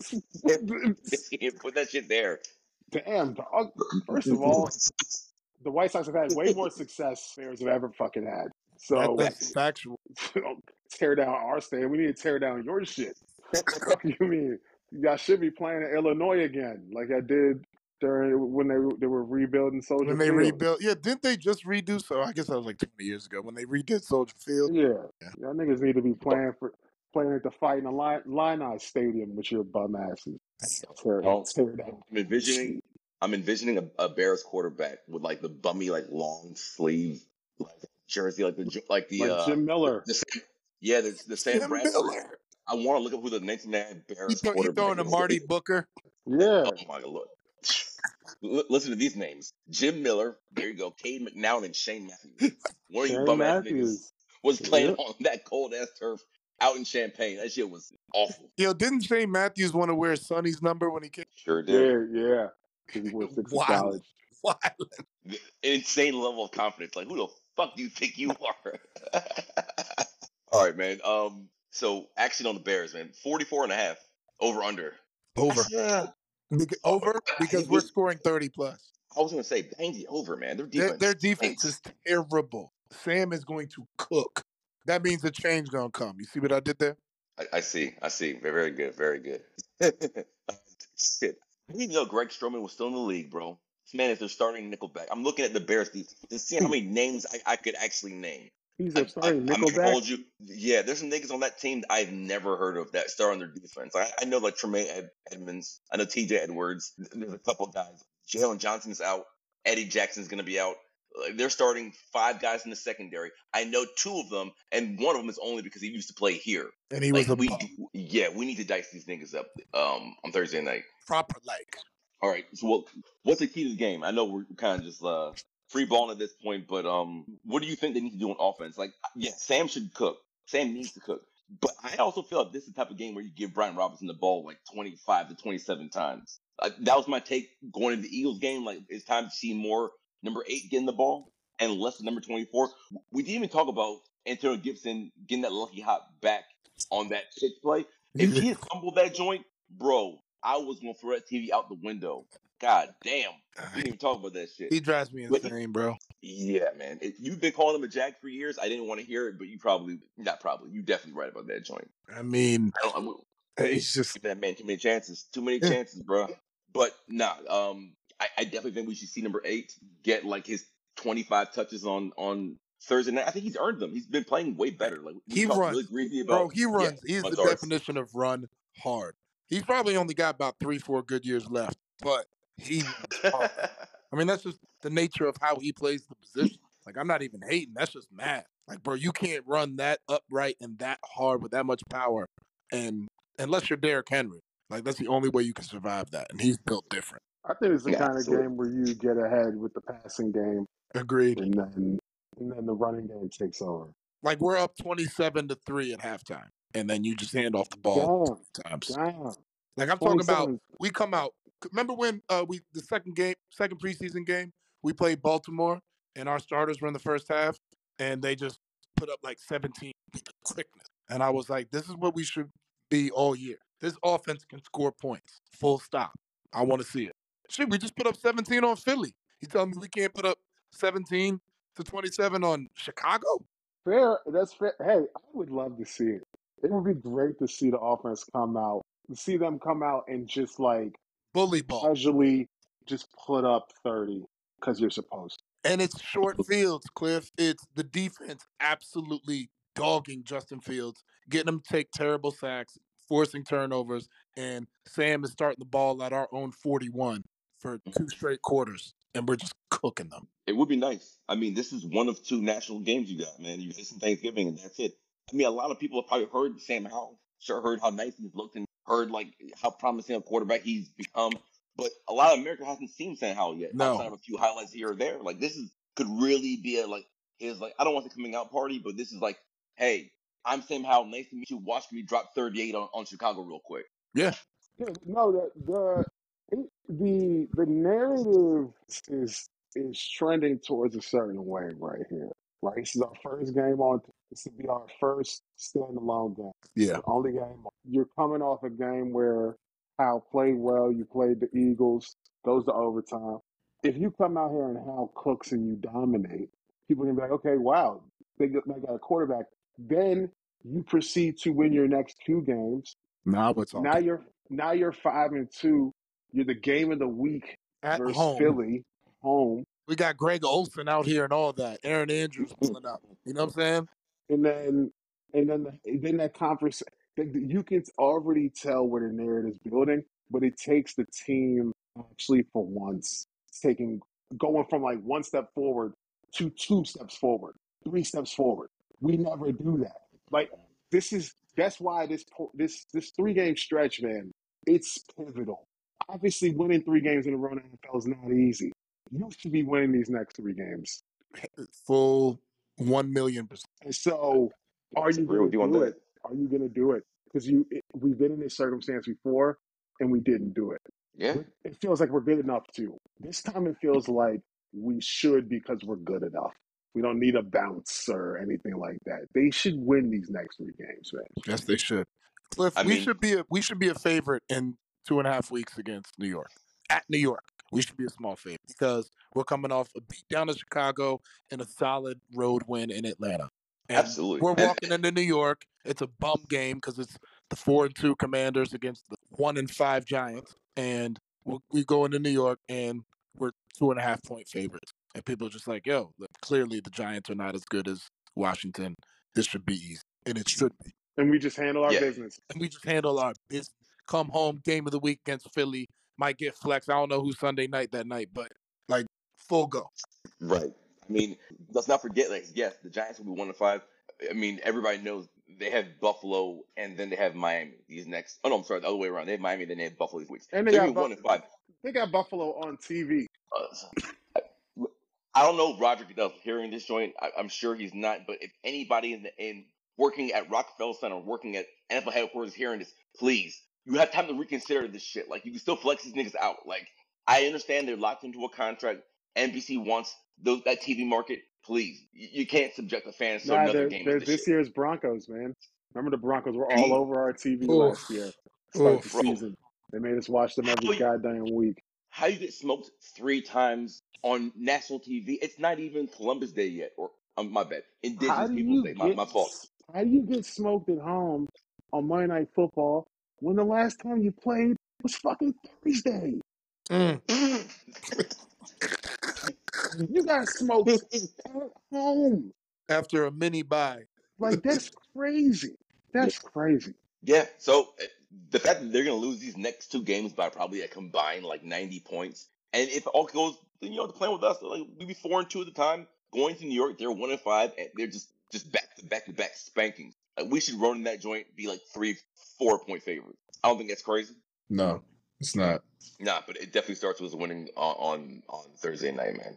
Put that shit there. Damn. First of all, the White Sox have had way more success Bears have ever fucking had. So that's factual. Tear down our stadium. We need to tear down your shit. You mean y'all should be playing in Illinois again, like I did during when they were rebuilding Soldier When they Field. rebuilt, yeah, didn't they just redo? So I guess that was like 20 years ago when they redid Soldier Field. Yeah, Yeah. y'all niggas need to be playing at the Fighting Illini Stadium with your bum asses. Well, Tear down. I'm envisioning a Bears quarterback with like the bummy, like long sleeve, like jersey, like Like Jim Miller. the same, yeah, the Sam Tim Bradford. Miller. I want to look up who the 1999 He, Bears he quarterback throwing to is. Marty Booker. Yeah, Oh my lord! Listen to these names: Jim Miller. There you go. Cade McNown and Shane Matthews. One of you Shane bum ass niggas Matthews. was playing Yeah, on that cold ass turf out in Champaign. That shit was awful. Yo, didn't Shane Matthews want to wear Sonny's number when he came? Sure did. yeah. Because he wore six in Wild. college. Wild. The insane level of confidence. Like, who the fuck do you think you are? All right, man. So action on the Bears, man. 44.5 over under. Over. Oh, Over because we're scoring 30 plus. I was gonna say bang the over, man. Their Their defense defense stinks. is terrible. Sam is going to cook. That means a change gonna come. You see what I did there? I see. Very good. Very good. Shit. I didn't even know Greg Stroman was still in the league, bro. This man is their starting nickelback. I'm looking at the Bears defense to see how many names I could actually name. He's a starting I'm gonna Nickelback. hold you. Yeah, there's some niggas on that team that I've never heard of that start on their defense. I know like Tremaine Edmonds. I know TJ Edwards. There's a couple of guys. Jalen Johnson's out. Eddie Jackson's gonna be out. They're starting 5 guys in the secondary. I know 2 of them, and one of them is only because he used to play here. And he Like was a we need to dice these niggas up on Thursday night. proper like. All right. So what's the key to the game? I know we're kind of just free balling at this point, but what do you think they need to do on offense? Like, yeah, Sam should cook. Sam needs to cook. But I also feel like this is the type of game where you give Brian Robinson the ball like 25 to 27 times. That was my take going into the Eagles game. Like, it's time to see more number 8 getting the ball and less than number 24. We didn't even talk about Antonio Gibson getting that lucky hop back on that pitch play. If he had fumbled that joint, bro, I was gonna throw that TV out the window. God damn, we didn't even talk about that shit. He drives me But insane, bro. yeah, man, you've been calling him a jag for years. I didn't want to hear it, but you definitely right about that joint. I mean, he's just Give that man too many chances. Too many chances, bro. But nah, I definitely think we should see number 8 get like his 25 touches on Thursday night. I think he's earned them. He's been playing way better. Like we he talked runs, really greasy bro. about. He runs. Yeah, He's the Montarz. definition of run hard. He's probably only got about 3-4 good years left, but he runs hard. I mean, that's just the nature of how he plays the position. Like, I'm not even hating. That's just math. Like, bro, you can't run that upright and that hard with that much power, and unless you're Derrick Henry, like that's the only way you can survive that. And he's built different. I think it's the Yeah, kind of absolutely. game where you get ahead with the passing game, Agreed. and then the running game takes over. Like we're up 27-3 at halftime, and then you just hand off the ball times. Damn. Like I'm talking about, 27. we come out. Remember when the second preseason game, we played Baltimore, and our starters were in the first half, and they just put up like 17 with the quickness, and I was like, this is what we should be all year. This offense can score points. Full stop. I want to see it. Shit, we just put up 17 on Philly. You telling me we can't put up 17 to 27 on Chicago? Fair. That's fair. Hey, I would love to see it. It would be great to see the offense come out, see them come out and just like Bully ball. casually just put up 30 because you're supposed to. And it's short fields, Cliff. It's the defense absolutely dogging Justin Fields, getting him to take terrible sacks, forcing turnovers, and Sam is starting the ball at our own 41 for 2 straight quarters, and we're just cooking them. It would be nice. I mean, this is one of 2 national games you got, man. You get some Thanksgiving, and that's it. I mean, a lot of people have probably heard Sam Howell, sure heard how nice he's looked, and heard like how promising a quarterback he's become. But a lot of America hasn't seen Sam Howell yet, outside of a few highlights here or there. Like this could really be his I don't want the coming out party, but this is like, hey, I'm Sam Howell. Nice to meet you. Watch me drop 38 on Chicago real quick. Yeah. No, the narrative is trending towards a certain way right here. Right, this is our first game on. This will be our first standalone game. Yeah. The only game you're coming off a game where Hal played well. You played the Eagles. Goes to overtime. If you come out here and Hal cooks and you dominate, people can be like, okay, wow, they got a quarterback. Then you proceed to win your next 2 games. Now we're talking. Now you're 5-2. You're the game of the week At versus home. Philly, home. We got Greg Olson out here and all that. Aaron Andrews pulling up. You know what I'm saying? And then that conference, you can already tell where the narrative's building, but it takes the team actually for once going from like one step forward to 2 steps forward, 3 steps forward. We never do that. Like that's why this 3 game stretch, man, it's pivotal. Obviously, winning 3 games in a row in the NFL is not easy. You should be winning these next 3 games. Full 1,000,000%. And so, I are you disagree going to with you on do that. it? Are you going to do it? Because we've been in this circumstance before, and we didn't do it. Yeah, It feels like we're good enough to. This time, it feels like we should because we're good enough. We don't need a bounce or anything like that. They should win these next 3 games, man. Yes, they should. Cliff, I we mean, should be a favorite in 2.5 weeks against New York. At New York, we should be a small favorite because we're coming off a beat down to Chicago and a solid road win in Atlanta. And absolutely. we're walking into New York. It's a bum game because it's the 4-2 Commanders against the 1-5 Giants, and we go into New York and we're 2.5 point favorites. And people are just like, "Yo, clearly the Giants are not as good as Washington. This should be easy, and it should be." And we just handle our Yeah. business. And we just handle our business. Come home, game of the week against Philly. Might get flex. I don't know who's Sunday night that night, but like full go. Right. I mean, let's not forget, like, yes, the Giants will be 1-5. I mean, everybody knows they have Buffalo and then they have Miami these next. Oh no, I'm sorry, the other way around. They have Miami, then they have Buffalo these weeks. And They're gonna be 1-5. they got Buffalo on TV. I don't know Roger Goodell's hearing this joint. I'm sure he's not. But if anybody in working at Rockefeller Center, working at NFL headquarters, hearing this, please, you have time to reconsider this shit. Like, you can still flex these niggas out. Like, I understand they're locked into a contract. NBC wants that TV market. Please, you can't subject the fans to Nah, another game they're of this this shit. year's Broncos, man. Remember the Broncos were I all mean, over our TV last Oof. year. Start the Oof. bro, season. They made us watch them every how you, goddamn week. how you get smoked 3 times on national TV? It's not even Columbus Day yet, or my bad, How Indigenous do Peoples you Day. get My fault. how do you get smoked at home on Monday Night Football when the last time you played was fucking Thursday? Mm. You got smoked at home. After a mini bye. Like that's crazy. That's crazy. Yeah, so the fact that they're going to lose these next 2 games by probably a combined like 90 points, and if it all goes, then to playing with us, like we'd be 4-2 at the time. Going to New York, they're 1-5, and they're just back to back spankings. Like, we should run in that joint, be like 3-4 point favorites. I don't think that's crazy. No, it's not. Nah, but it definitely starts with winning on Thursday night, man.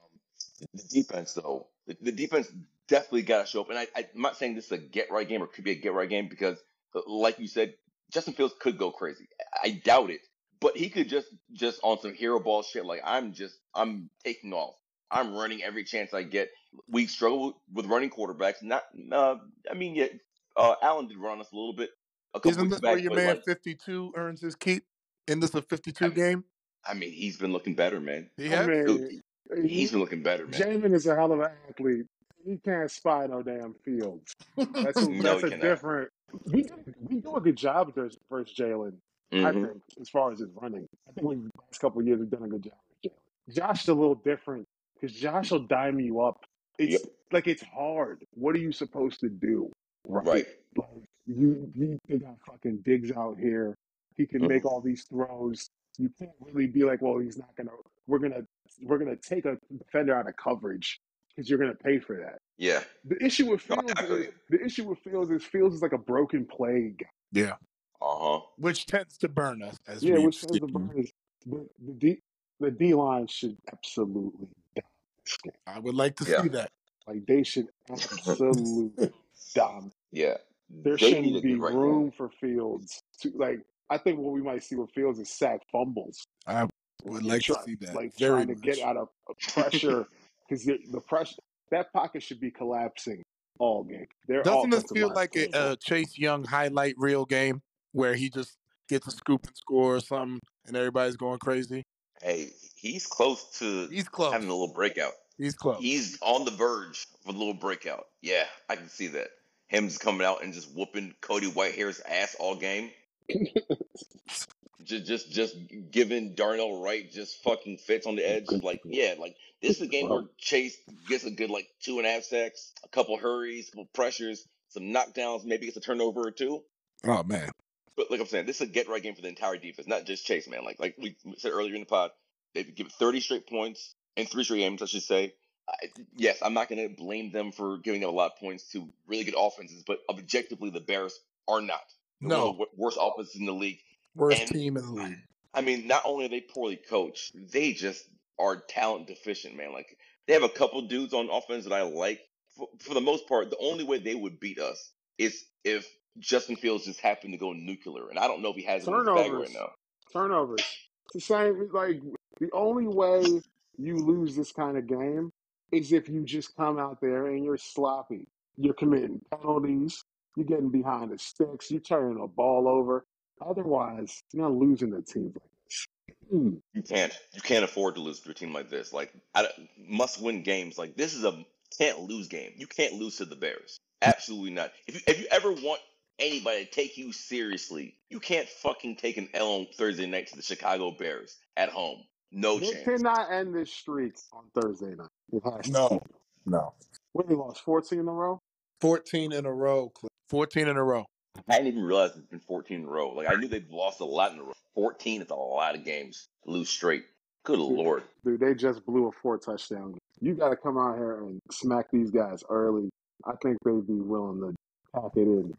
The defense, though, the defense definitely got to show up. And I'm not saying this is a get right game or could be a get right game because, like you said, Justin Fields could go crazy. I doubt it, but he could just on some hero ball shit. Like, I'm taking off. I'm running every chance I get. We struggle with running quarterbacks. Not, I mean, yeah, Allen did run us a little bit a couple Isn't weeks this where back, your but man like, 52 earns his keep? In this a 52 I, game? I mean, he's been looking better, man. He I has? Dude, mean, he's been looking better, man. Jamin is a hell of an athlete. He can't spy no damn fields. That's No, he a cannot. different. We do a good job versus Jalen. I Mm-hmm. think as far as his running, I think the last couple of years we've done a good job with Jalen. Josh's a little different because Josh will dime you up. Yep. It's hard. What are you supposed to do? Right? Right. Like they got fucking Diggs out here. He can make all these throws. You can't really be like, well, he's not gonna. We're gonna take a defender out of coverage because you're gonna pay for that. Yeah. The issue with No, Fields I feel you. Fields is like a broken play guy. Yeah. Uh-huh. Which tends to burn us as Yeah, we've which tends to seen. burn his the D line should absolutely dominate this game. I would like to Yeah. see that. Like they should absolutely dominate. Yeah. There They need shouldn't to be get right room game. for Fields to like. I think what we might see with Fields is sack fumbles. I would like to see that. Like very trying to much. get out of pressure because the pressure that pocket should be collapsing all game. Doesn't this feel like a Chase Young highlight reel game where he just gets a scoop and score or something and everybody's going crazy? Hey, he's close to having a little breakout. He's close. He's on the verge of a little breakout. Yeah, I can see that. Him just coming out and just whooping Cody Whitehair's ass all game. Just giving Darnell Wright just fucking fits on the edge. Like, yeah, like this is a game where Chase gets a good like 2.5 sacks, a couple hurries, a couple pressures, some knockdowns, maybe gets a turnover or two. Oh man. But like I'm saying, this is a get right game for the entire defense, not just Chase, man. Like we said earlier in the pod, they've given 30 straight points in 3 straight games, I should say. Yes, I'm not going to blame them for giving up a lot of points to really good offenses, but objectively, the Bears are not. They're one of the worst offenses in the league. Worst team in the league. I mean, not only are they poorly coached, they just are talent deficient, man. Like, they have a couple dudes on offense that I like. For the most part, the only way they would beat us is if Justin Fields just happened to go nuclear. And I don't know if he has it in his bag right now. Turnovers. It's the same. Like, the only way you lose this kind of game is if you just come out there and you're sloppy. You're committing penalties. You're getting behind the sticks. You're turning the ball over. Otherwise, you're not losing to teams like this. You can't afford to lose to a team like this. Like, must-win games. Like, this is a can't-lose game. You can't lose to the Bears. Absolutely not. If you ever want anybody to take you seriously, you can't fucking take an L on Thursday night to the Chicago Bears at home. No chance. They cannot end this streak on Thursday night. It has No. What, they lost 14 in a row? 14 in a row. 14 in a row. I didn't even realize it's been 14 in a row. Like, I knew they'd lost a lot in a row. 14 is a lot of games to lose straight. Good Lord. Dude, they just blew a 4-touchdown. You got to come out here and smack these guys early. I think they'd be willing to pack it in.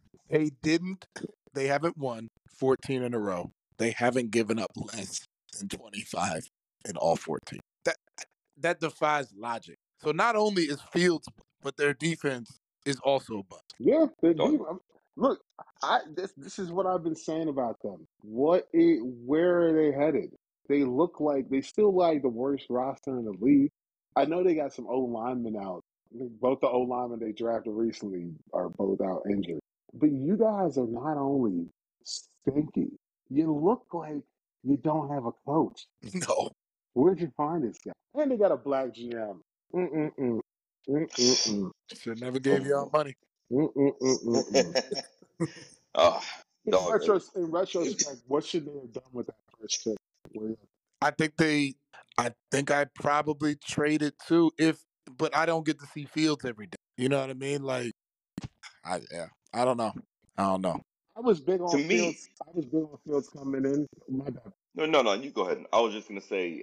They haven't won 14 in a row. They haven't given up less than 25 in all 14. That defies logic. So not only is Fields, but their defense is also bust. Yeah, look, this is what I've been saying about them. Where are they headed? They look like they still like the worst roster in the league. I know they got some O linemen out. Both the O linemen they drafted recently are both out injured. But you guys are not only stinky, you look like you don't have a coach. No. Where'd you find this guy? And they got a black GM. Should never gave y'all money. Oh, in retrospect, what should they have done with that first pick? I think I probably traded too, but I don't get to see Fields every day. You know what I mean? Like, I don't know. I was big on Fields. I was big on Fields coming in. My bad. No. You go ahead. I was just gonna say.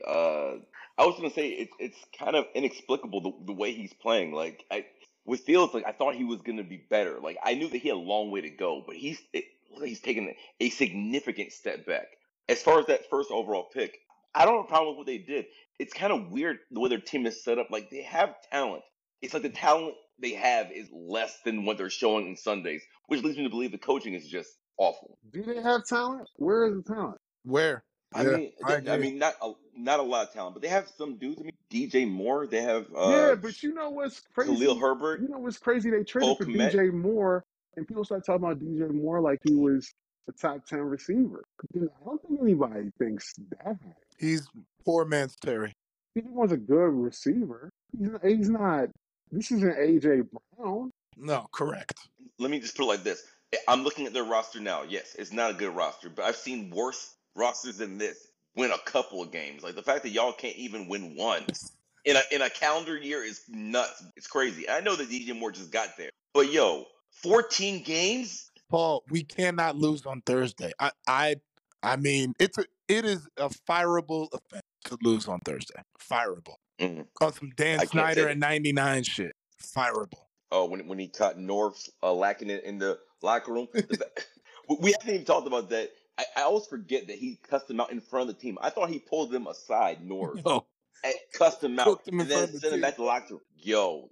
It's kind of inexplicable the way he's playing. Like, with Fields, like, I thought he was gonna be better. Like, I knew that he had a long way to go, but he's taken a significant step back. As far as that first overall pick, I don't have a problem with what they did. It's kind of weird the way their team is set up. Like, they have talent. It's like the talent they have is less than what they're showing on Sundays, which leads me to believe the coaching is just awful. Do they have talent? Where is the talent? Where? I mean, not a lot of talent, but they have some dudes. I mean, DJ Moore. They have but you know what's crazy? Khalil Herbert. You know what's crazy? They traded for DJ Moore, and people start talking about DJ Moore like he was a top 10 receiver. I don't think anybody thinks that. He's poor man's Terry. He was a good receiver. He's not. This isn't AJ Brown. No, correct. Let me just put it like this. I'm looking at their roster now. Yes, it's not a good roster, but I've seen worse rosters than this win a couple of games. Like, the fact that y'all can't even win one in a calendar year is nuts. It's crazy. I know that DJ Moore just got there, but 14 games. Paul, we cannot lose on Thursday. I mean, it is a fireable offense to lose on Thursday. Fireable. Mm-hmm. On some Dan Snyder and 99 shit. Fireable. Oh, when he caught North lacking it in the locker room. We haven't even talked about that. I always forget that he cussed him out in front of the team. I thought he pulled them aside, North. No. And cussed him out and then sent him back to the locker room.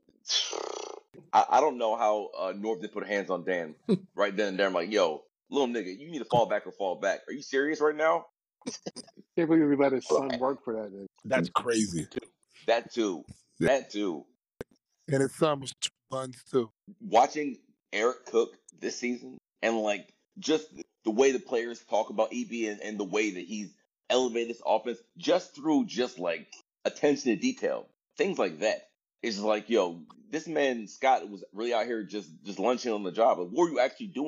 I don't know how North did put hands on Dan right then and there. I'm like, little nigga, you need to fall back or fall back. Are you serious right now? Can't believe he let his son work for that. That's crazy. That too. And his son was buns too. Watching Eric Cook this season and like just the way the players talk about EB and the way that he's elevated this offense just through just like attention to detail, things like that. It's like, this man Scott was really out here just lunching on the job. Like, what are you actually doing here?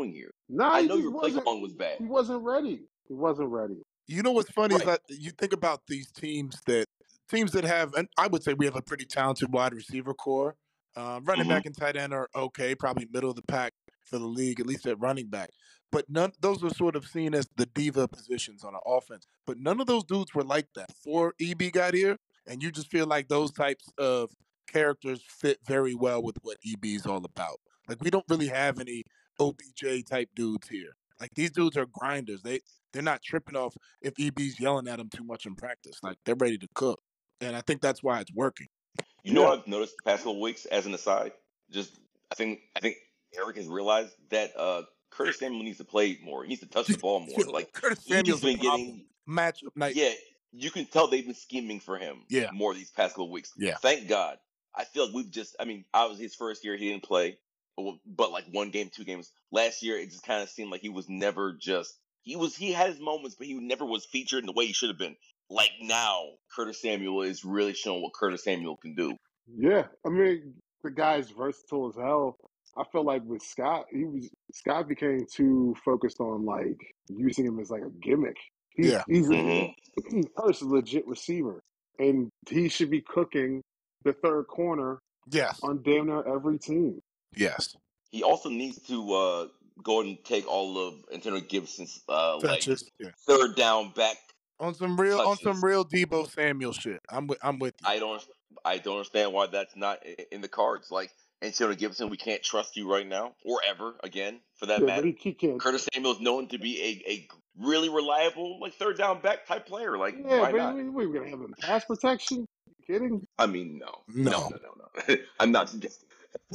Nah, I he know just your play wasn't. calling was bad. He wasn't ready. He wasn't ready. You know what's funny is Right. that you think about these teams that have, and I would say we have a pretty talented wide receiver core. Running Mm-hmm. back and tight end are okay, probably middle of the pack for the league, at least at running back. But none those are sort of seen as the diva positions on an offense. But none of those dudes were like that before EB got here, and you just feel like those types of characters fit very well with what EB is all about. Like we don't really have any OBJ type dudes here. Like these dudes are grinders. They're not tripping off if EB's yelling at them too much in practice. Like they're ready to cook, and I think that's why it's working. You know Yeah, what I've noticed the past couple weeks, as an aside, just I think Eric has realized that Curtis Samuel needs to play more. He needs to touch the ball more. Yo, Like Curtis EB's Samuel's a been problem. getting, Matchup night. yeah, you can tell they've been scheming for him Yeah, more these past couple weeks. yeah, Thank God. I feel like we've just, I mean, obviously his first year he didn't play, but like one game, 2 games. Last year it just kind of seemed like he was never just, he had his moments, but he never was featured in the way he should have been. Like now, Curtis Samuel is really showing what Curtis Samuel can do. yeah. I mean, the guy's versatile as hell. I feel like with Scott, Scott became too focused on like using him as like a gimmick. yeah. Hmm. Curtis is a legit receiver, and he should be cooking the third corner Yes, on damn near every team. yes. He also needs to go and take all of Antonio Gibson's like Touches. Yeah. third down back On some touches. real Debo Samuel shit. I'm with you. I don't I don't understand why that's not in the cards. Like Antonio Gibson, we can't trust you right now or ever again for that Yeah, but matter. he can't. Curtis Samuel is known to be a really reliable like third down back type player. Like Yeah, why but not? we're gonna have him pass protection. You kidding? I mean, no, no, No, no, no, no. I'm not suggesting.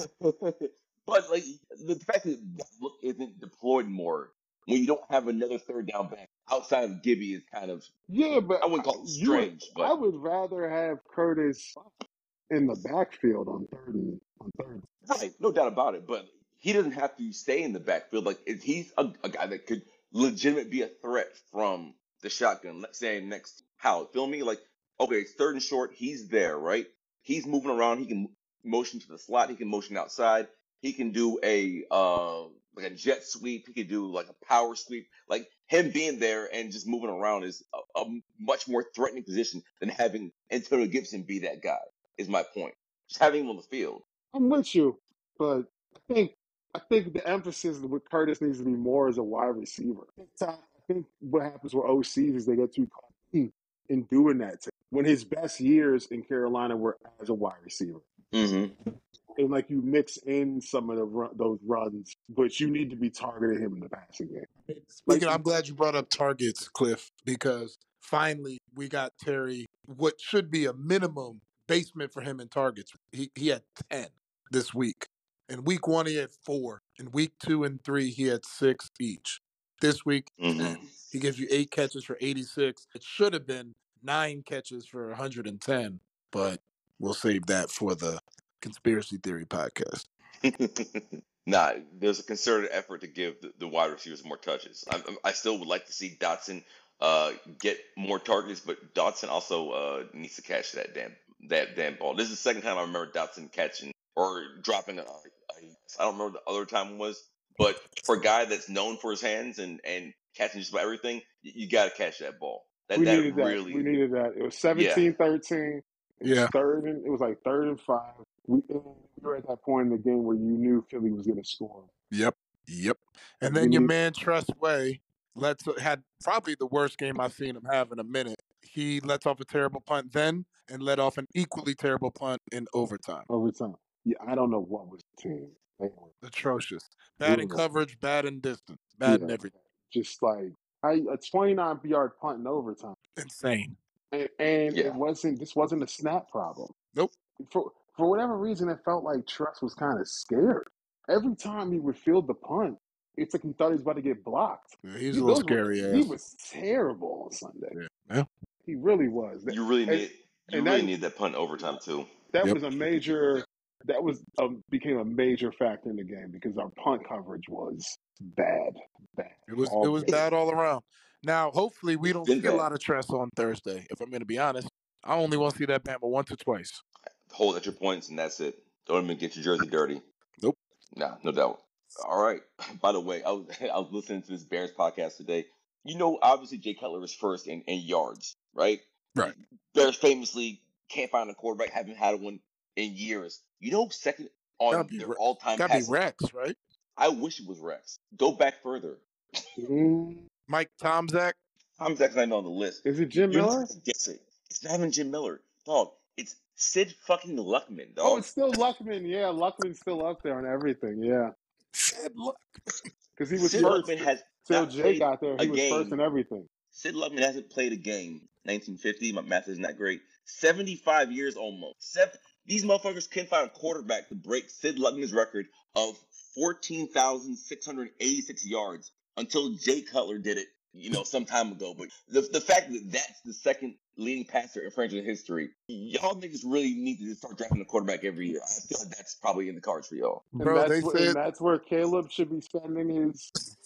But like the fact that that look isn't deployed more when you don't have another third down back outside of Gibby is kind of Yeah, but I wouldn't call it you would. strange, I but would rather have Curtis in the backfield on third. right, no doubt about it. But he doesn't have to stay in the backfield. Like he's a guy that could legitimately be a threat from the shotgun. Let's say next how feel me like okay, it's third and short. He's there, right? He's moving around. He can motion to the slot. He can motion outside. He can do a like a jet sweep. He can do like a power sweep. Like him being there and just moving around is a much more threatening position than having Antonio Gibson be that guy. Is my point. Just having him on the field. I'm with you, but I think I think the emphasis with Curtis needs to be more as a wide receiver. I think what happens with OCs is they get too caught in doing that. When his best years in Carolina were as a wide receiver, Mm-hmm. and like you mix in some of those runs, but you need to be targeting him in the passing game. Like Speaking, I'm glad you brought up targets, Cliff, because finally we got Terry what should be a minimum basement for him in targets. He had 10 this week. In week 1 he had 4. In week 2 and 3 he had 6 each. This week 10. Mm-hmm. He gives you 8 catches for 86. It should have been 9 catches for 110, but we'll save that for the conspiracy theory podcast. Nah, there's a concerted effort to give the wide receivers more touches. I still would like to see Dotson get more targets, but Dotson also needs to catch that damn ball. This is the second time I remember Dotson catching or dropping I don't remember the other time it was, but for a guy that's known for his hands and catching just about everything, you got to catch that ball. we That needed that. We really, needed that. It was yeah. 17-13. It was Yeah. it was like 3rd and 5. We were at that point in the game where you knew Philly was going to score. Yep. Yep. And We then your need man Tress Way had probably the worst game I've seen him have in a minute. He lets off a terrible punt then and let off an equally terrible punt in overtime. overtime. Yeah, I don't know what was the team. They were Atrocious. Bad in brutal. coverage, bad in distance, bad in Yeah, everything. just like a 29-yard punt in overtime, Insane. and Yeah. this wasn't a snap problem. Nope. For whatever reason, it felt like Truss was kind of scared. Every time he would field the punt, it's like he thought he was about to get blocked. Yeah, he's a little scary He ass. was terrible on Sunday. Yeah. He really was. You really And, need and that that punt in overtime too. that Yep. was a major. That was became a major factor in the game because our punt coverage was bad. It was All bad. bad all around. Now, hopefully, we don't Been see a bad. lot of Tress on Thursday. If I'm going to be honest, I only want to see that Bama once or twice. Hold at your points and that's it. Don't even get your jersey dirty. Nope. Nah, no doubt. All right. By the way, I was listening to this Bears podcast today. Obviously Jay Cutler is first in yards, right? Right. Bears famously can't find a quarterback, haven't had one in years. Second Gotta on be their Re- all-time gotta be passing. Rex, right? I wish it was Rex. Go back further. Mike Tomczak. Tom's actually not on the list. Is it Jim You're not Miller? gonna guess it. It's not even Jim Miller, dog. It's Sid fucking Luckman, Oh, dog. it's still Luckman. Yeah, Luckman's still up there on everything. Yeah, Sid Luck. because he was Sid first Luckman has till not Jay played got there. a He was first game. in everything. Sid Luckman hasn't played a game. 1950. My math is not great. 75 years almost. These motherfuckers couldn't find a quarterback to break Sid Luckman's record of 14,686 yards until Jay Cutler did it, some time ago. But the fact that that's the second leading passer in franchise history, y'all niggas really need to start drafting a quarterback every year. I feel like that's probably in the cards for y'all. Bro, they said That's where Caleb should be spending his.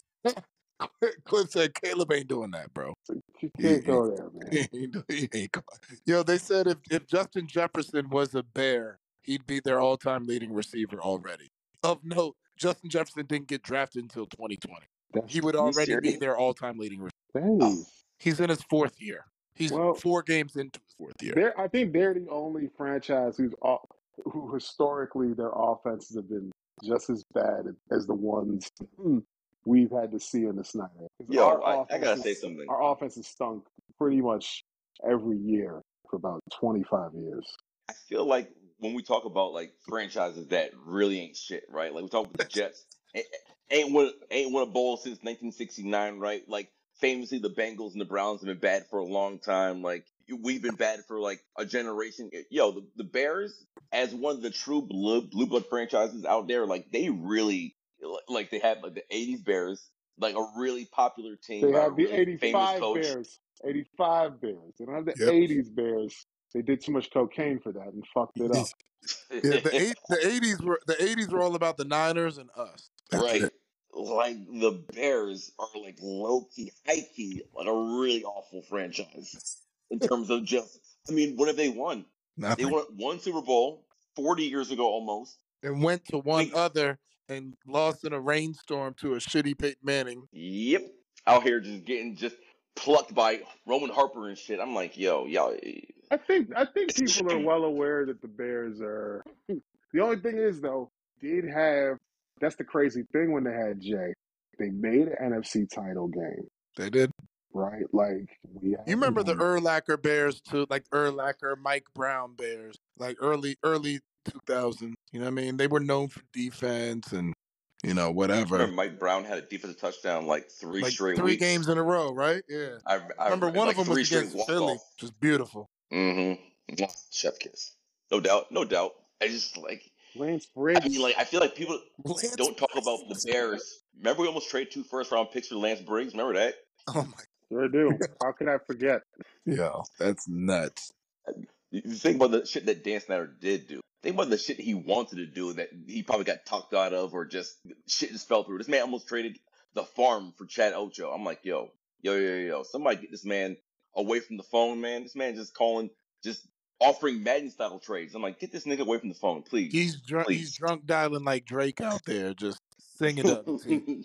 Cliff said Caleb ain't doing that, bro. You can't go there, man. He ain't going. Yo, they said if Justin Jefferson was a Bear, he'd be their all-time leading receiver already. Of note, Justin Jefferson didn't get drafted until 2020. He would Are you already be serious? their all-time leading receiver. Dang. He's in his fourth year. He's Well, 4 games into his fourth year. I think they're the only franchise who historically their offenses have been just as bad as the ones we've had to see in the Snyder. 'Cause Yo, I gotta say something. Our offense has stunk pretty much every year for about 25 years. I feel like when we talk about like franchises that really ain't shit, right? Like we talk about the Jets, ain't won a bowl since 1969, right? Like famously, the Bengals and the Browns have been bad for a long time. Like we've been bad for like a generation. Yo, the Bears, as one of the true blue blood franchises out there, like they really like they had like the '80s Bears, like a really popular team. They A have the really famous 85 coach. Bears. 85 Bears. They don't have the Yep. 80s Bears. They did too much cocaine for that and fucked it up. Yeah, the 80s were all about the Niners and us. That's Right. it. Like the Bears are like low key, high key, like a really awful franchise in terms of just. I mean, what have they won? They Nothing. won one Super Bowl 40 years ago almost. And went to one Like, other and lost in a rainstorm to a shitty Peyton Manning. yep, out here just getting just plucked by Roman Harper and shit. I'm like, yo, y'all. I think It's a people are shame. well aware that the Bears are. The only thing is, though, did have. That's the crazy thing when they had Jay. They made an NFC title game, They did. right? Like we You haven't remember the done. Urlacher Bears too, like Urlacher, Mike Brown Bears, like early 2000s. You know what I mean? They were known for defense and whatever. Remember Mike Brown had a defensive touchdown like three Like straight 3 weeks. games in a row, right? Yeah. I Remember one like of them was 3 straight against walk Philly, off. which was beautiful. Mm-hmm. Chef kiss. No doubt. No doubt. I just like. Lance Briggs. I mean, like I feel like people Lance don't talk about the Bears. Remember, we almost traded 2 first-round picks for Lance Briggs. Remember that? Oh my. Sure do. How can I forget? Yeah, that's nuts. You think about the shit that Dan Snyder did do. Think about the shit he wanted to do that he probably got talked out of, or just shit just fell through. This man almost traded the farm for Chad Ocho. I'm like, yo. Somebody get this man away from the phone, man. This man just offering Madden style trades. I'm like, get this nigga away from the phone, please. He's drunk. Please. He's drunk dialing like Drake out there, just singing to the team.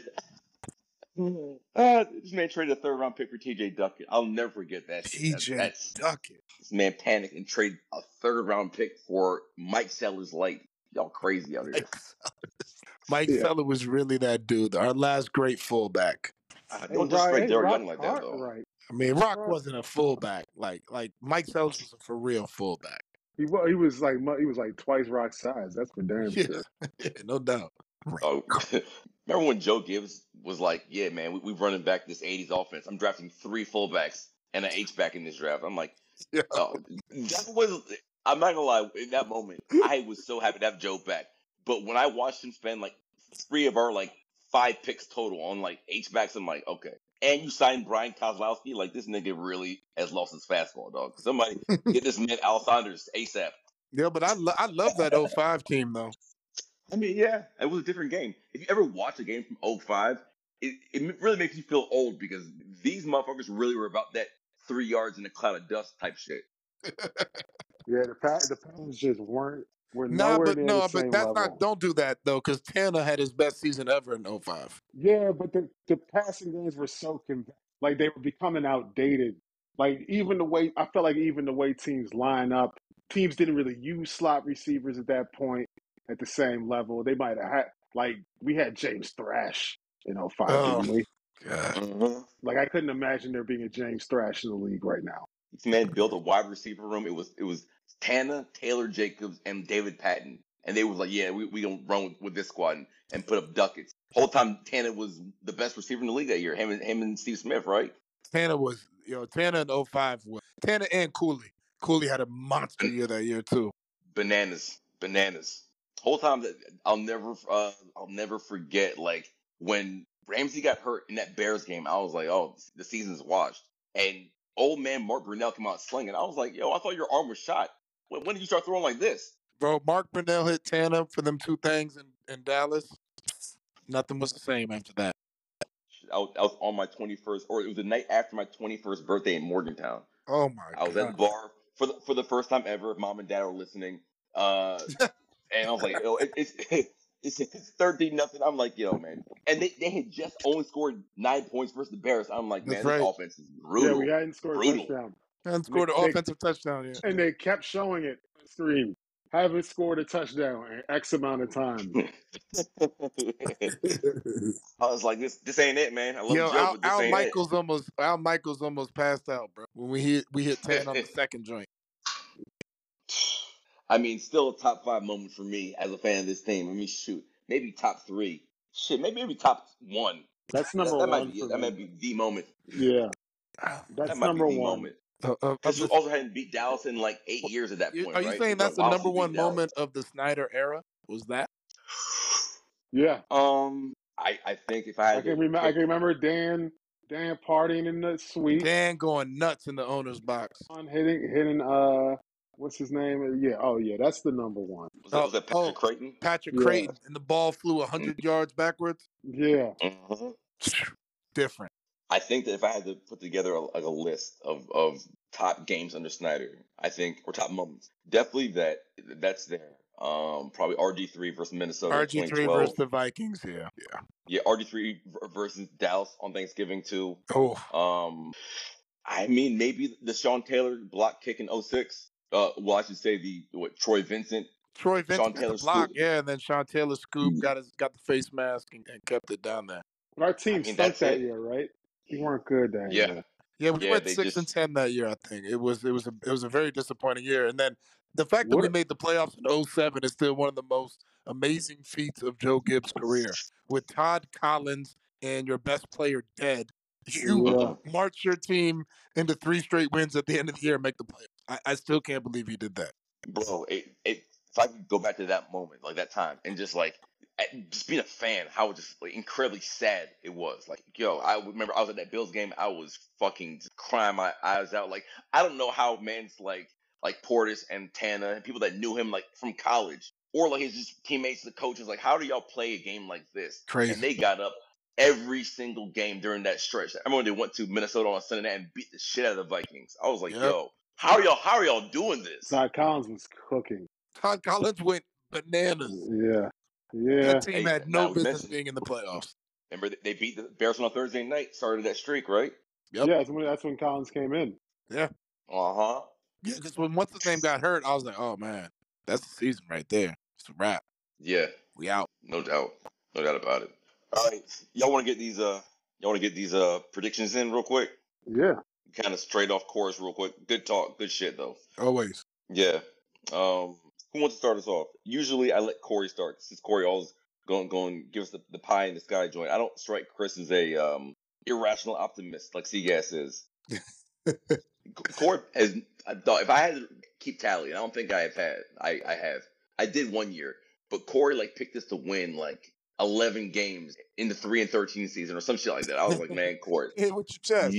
This man traded a 3rd-round pick for T.J. Duckett. I'll never forget that shit. TJ Duckett. This man panicked and traded a 3rd-round pick for Mike Sellers Light. Y'all crazy out here. Mike Seller was really that dude. Our last great fullback. Don't disrespect Derrick Young like that, though. Right. I mean, Rock wasn't a fullback. Like Mike Sellers was a for real fullback. He was like twice Rock's size. That's for damn sure. Yeah, no doubt. Oh, remember when Joe Gibbs was like, "Yeah, man, we're running back this '80s offense. I'm drafting 3 fullbacks and an H-back in this draft." I'm like, Yeah. that was. I'm not gonna lie. In that moment, I was so happy to have Joe back. But when I watched him spend like 3 of our like 5 picks total on like H-backs, I'm like, okay. And you signed Brian Kozlowski, like this nigga really has lost his fastball, dog. Somebody get this man Al Saunders ASAP. Yeah, but I love that 05 team though. I mean, yeah, it was a different game. If you ever watch a game from 05, it really makes you feel old because these motherfuckers really were about that 3 yards in a cloud of dust type shit. Yeah, the Packers just weren't. We're Nah, nowhere but near the no, but same that's not. level. Don't do that though, because Tanner had his best season ever in 05. Yeah, but the passing games were so like they were becoming outdated. Like even the way I felt like even the way teams line up, teams didn't really use slot receivers at that point at the same level. They might have had like we had James Thrash in '05, Oh didn't we? God. Mm-hmm. Like I couldn't imagine there being a James Thrash in the league right now. This man built a wide receiver room. It was Tana, Taylor Jacobs, and David Patton, and they was like, yeah, we gonna run with this squad and put up ducats. Whole time Tana was the best receiver in the league that year. Him and Steve Smith, right? Tanner was, Tanner in 05 was Tanner and Cooley. Cooley had a monster year that year too. Bananas. Whole time that I'll never forget. Like when Ramsey got hurt in that Bears game, I was like, oh, the season's washed. And old man Mark Brunell came out slinging. I was like, yo, I thought your arm was shot. When did you start throwing like this? Bro, Mark Brunell hit Tanner for them two things in Dallas. Nothing was the same after that. I was on my 21st, or it was the night after my 21st birthday in Morgantown. Oh my I was at the God. bar for the first time ever. Mom and dad were listening, and I was like, "Yo, it's 13-0." I'm like, "Yo, man," and they had just only scored 9 points versus the Bears. I'm like, That's "Man, this right. offense is Yeah, we brutal, hadn't scored a brutal." touchdown. And And scored an offensive touchdown yet. and they kept showing it on the stream. Haven't scored a touchdown in X amount of time. I was like, "This ain't it, man. I love Yo, Joe, but this Al ain't it." Michaels almost passed out, bro. When we hit 10 on the second joint. I mean, still a top 5 moment for me as a fan of this team. I mean, shoot, maybe top 3. Shit, maybe top 1. That's That, number that might one be for it. That me. might be the moment. Yeah, That that's might be number the one. moment. Of Because you the, also hadn't beat Dallas in like 8 years at that point, are you right? saying Because that's the Wallace number had one beat Dallas. moment of the Snyder era? Was that? Yeah, I think if I had to I pick, can remember Dan partying in the suite, Dan going nuts in the owner's box. on hitting what's his name? Yeah, oh yeah, that's the number one. was that Patrick Creighton? Patrick Yeah, Creighton, and the ball flew 100 yards backwards. yeah. Mm-hmm. Different. I think that if I had to put together like a list of top games under Snyder, I think or top moments, definitely that's there. Probably RG3 versus Minnesota in RG3 versus 2012. the Vikings. Yeah. Yeah, RG3 versus Dallas on Thanksgiving too. Oh, I mean, maybe the Sean Taylor block kick in '06. Well, I should say Troy Vincent, Troy Sean Vincent got the Taylor block. scoop. Yeah, and then Sean Taylor scoop got the face mask and kept it down there. But our I team mean, stunk that's that it. year, right? We weren't good that Yeah, year. Yeah, we yeah. went They 6-10 that year. I think it was a very disappointing year. And then the fact that we What? made the playoffs in 07 is still one of the most amazing feats of Joe Gibbs' career. With Todd Collins and your best player dead, you Yeah, march your team into 3 straight wins at the end of the year and make the playoffs. I still can't believe he did that. bro. If I could go back to that moment, like that time, and just being a fan, how just like, incredibly sad it was. Like, yo, I remember I was at that Bills game. I was fucking just crying my eyes out. Like, I don't know how man's like Portis and Tana and people that knew him like from college or like his just teammates, the coaches. Like, how do y'all play a game like this? And Crazy. they got up every single game during that stretch. I remember they went to Minnesota on Sunday night and beat the shit out of the Vikings. I was like, Yep. yo, how are y'all doing this? Todd Collins was cooking. Todd Collins went bananas. Yeah, yeah. That team Hey, had no now we business mentioned. being in the playoffs. Remember they beat the Bears on a Thursday night, started that streak, right? Yep. Yeah, that's when Collins came in. Yeah. Uh huh. Yeah, because once his name got hurt, I was like, oh man, that's the season right there. It's a wrap. Yeah, We out. no doubt, no doubt about it. All right, y'all want to get these predictions in real quick? Yeah. Kind of straight off course, real quick. Good talk, good shit though. Always. Yeah. Who wants to start us off? Usually I let Corey start since Corey always going give us the pie in the sky joint. I don't strike Chris as a irrational optimist like Seagas is. Corey has. I thought if I had to keep tally, and I don't think I have had. I have. I did one year, but Corey like picked us to win like 11 games in the 3-13 season or some shit like that. I was like, man, Corey, Hit with your chest.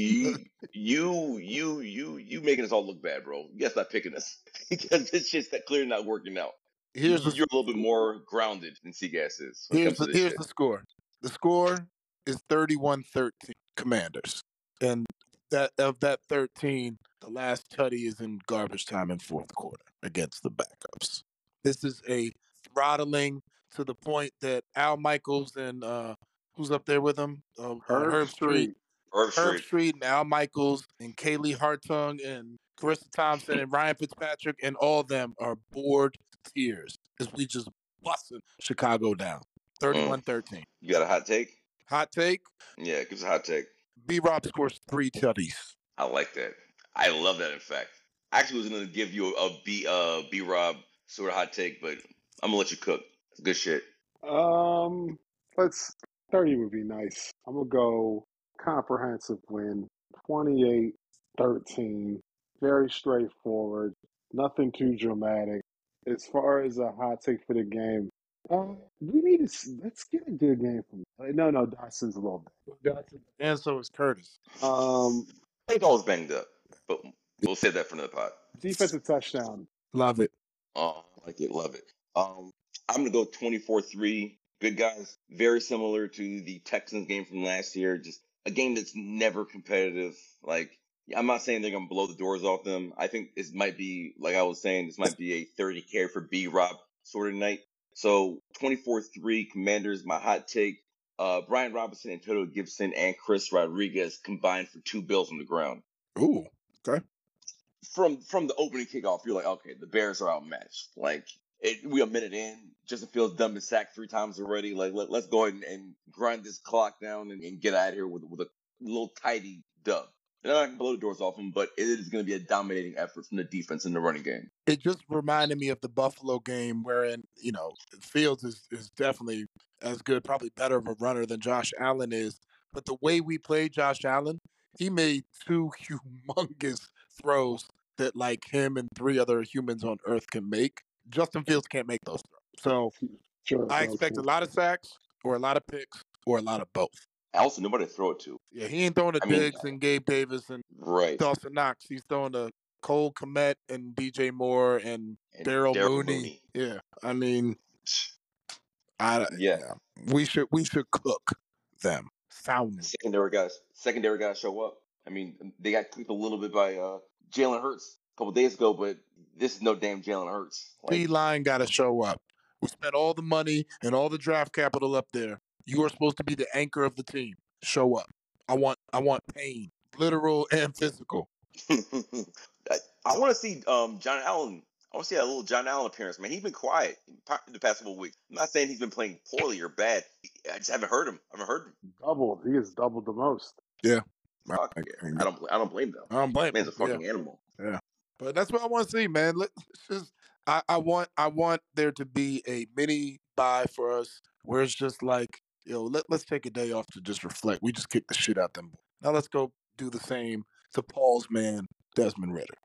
you making us all look bad, bro. You gotta stop picking us because this shit's that clearly not working out. Here's You're a little bit more grounded than Seagas is when it comes to this here's shit. the score. The score is 31-13 Commanders. And that 13, the last tutty is in garbage time in fourth quarter against the backups. This is a throttling to the point that Al Michaels and who's up there with him? Herb Herb Street. Street. Herb Herb Street. Street and Al Michaels and Kaylee Hartung and Carissa Thompson and Ryan Fitzpatrick and all of them are bored to tears as we just busting Chicago down. 31-13. You got a hot take? Hot take? Yeah, give us a hot take. B-Rob scores 3 tutties. I like that. I love that, in fact. I actually was going to give you a B-Rob sort of hot take, but I'm going to let you cook. It's good shit. Let's 30 would be nice. I'm gonna go comprehensive win, 28-13. Very straightforward. Nothing too dramatic. As far as a hot take for the game, we need to let's get a good game from. No, Dawson's a little bit. And so is Curtis. They've always banged up, but we'll save that for another pod. Defensive touchdown. Love it. Oh, I like it, love it. I'm gonna go 24-3. Good guys. Very similar to the Texans game from last year. Just a game that's never competitive. Like, I'm not saying they're gonna blow the doors off them. I think this might be, like I was saying, this might be a 30 carry for B-Rob sort of night. So 24-3 Commanders. My hot take. Brian Robinson, Antonio Gibson, and Chris Rodriguez combined for 2 bills on the ground. Ooh, okay. From the opening kickoff, you're like, okay, the Bears are outmatched. Like, we a minute in, Justin Fields done been sacked 3 times already. Like, let's go ahead and grind this clock down and get out of here with a little tidy dub. They're not going to blow the doors off them, but it is going to be a dominating effort from the defense in the running game. It just reminded me of the Buffalo game wherein, Fields is definitely as good, probably better of a runner than Josh Allen is. But the way we played Josh Allen, he made 2 humongous throws that like him and 3 other humans on earth can make. Justin Fields can't make those throws. So Sure, I expect a lot of sacks or a lot of picks or a lot of both. Also, nobody to throw it to. Yeah, he ain't throwing to Diggs and Gabe Davis and Dawson Knox. He's throwing to Cole Kmet and DJ Moore and Daryl Mooney. Yeah, I mean, we should cook them. Sound secondary guys show up. I mean, they got clipped a little bit by Jalen Hurts a couple days ago, but this is no damn Jalen Hurts. D-line got to show up. We spent all the money and all the draft capital up there. You are supposed to be the anchor of the team. Show up. I want pain, literal and physical. I want to see John Allen. I want to see a little John Allen appearance, man. He's been quiet the past couple of weeks. I'm not saying he's been playing poorly or bad. I just haven't heard him. Doubled. He has doubled the most. Yeah. I don't blame them. I don't blame him. Man's a fucking animal. Yeah. But that's what I want to see, man. I want there to be a mini bye for us where it's just like, let's take a day off to just reflect. We just kicked the shit out them. Now let's go do the same to Paul's man, Desmond Ridder.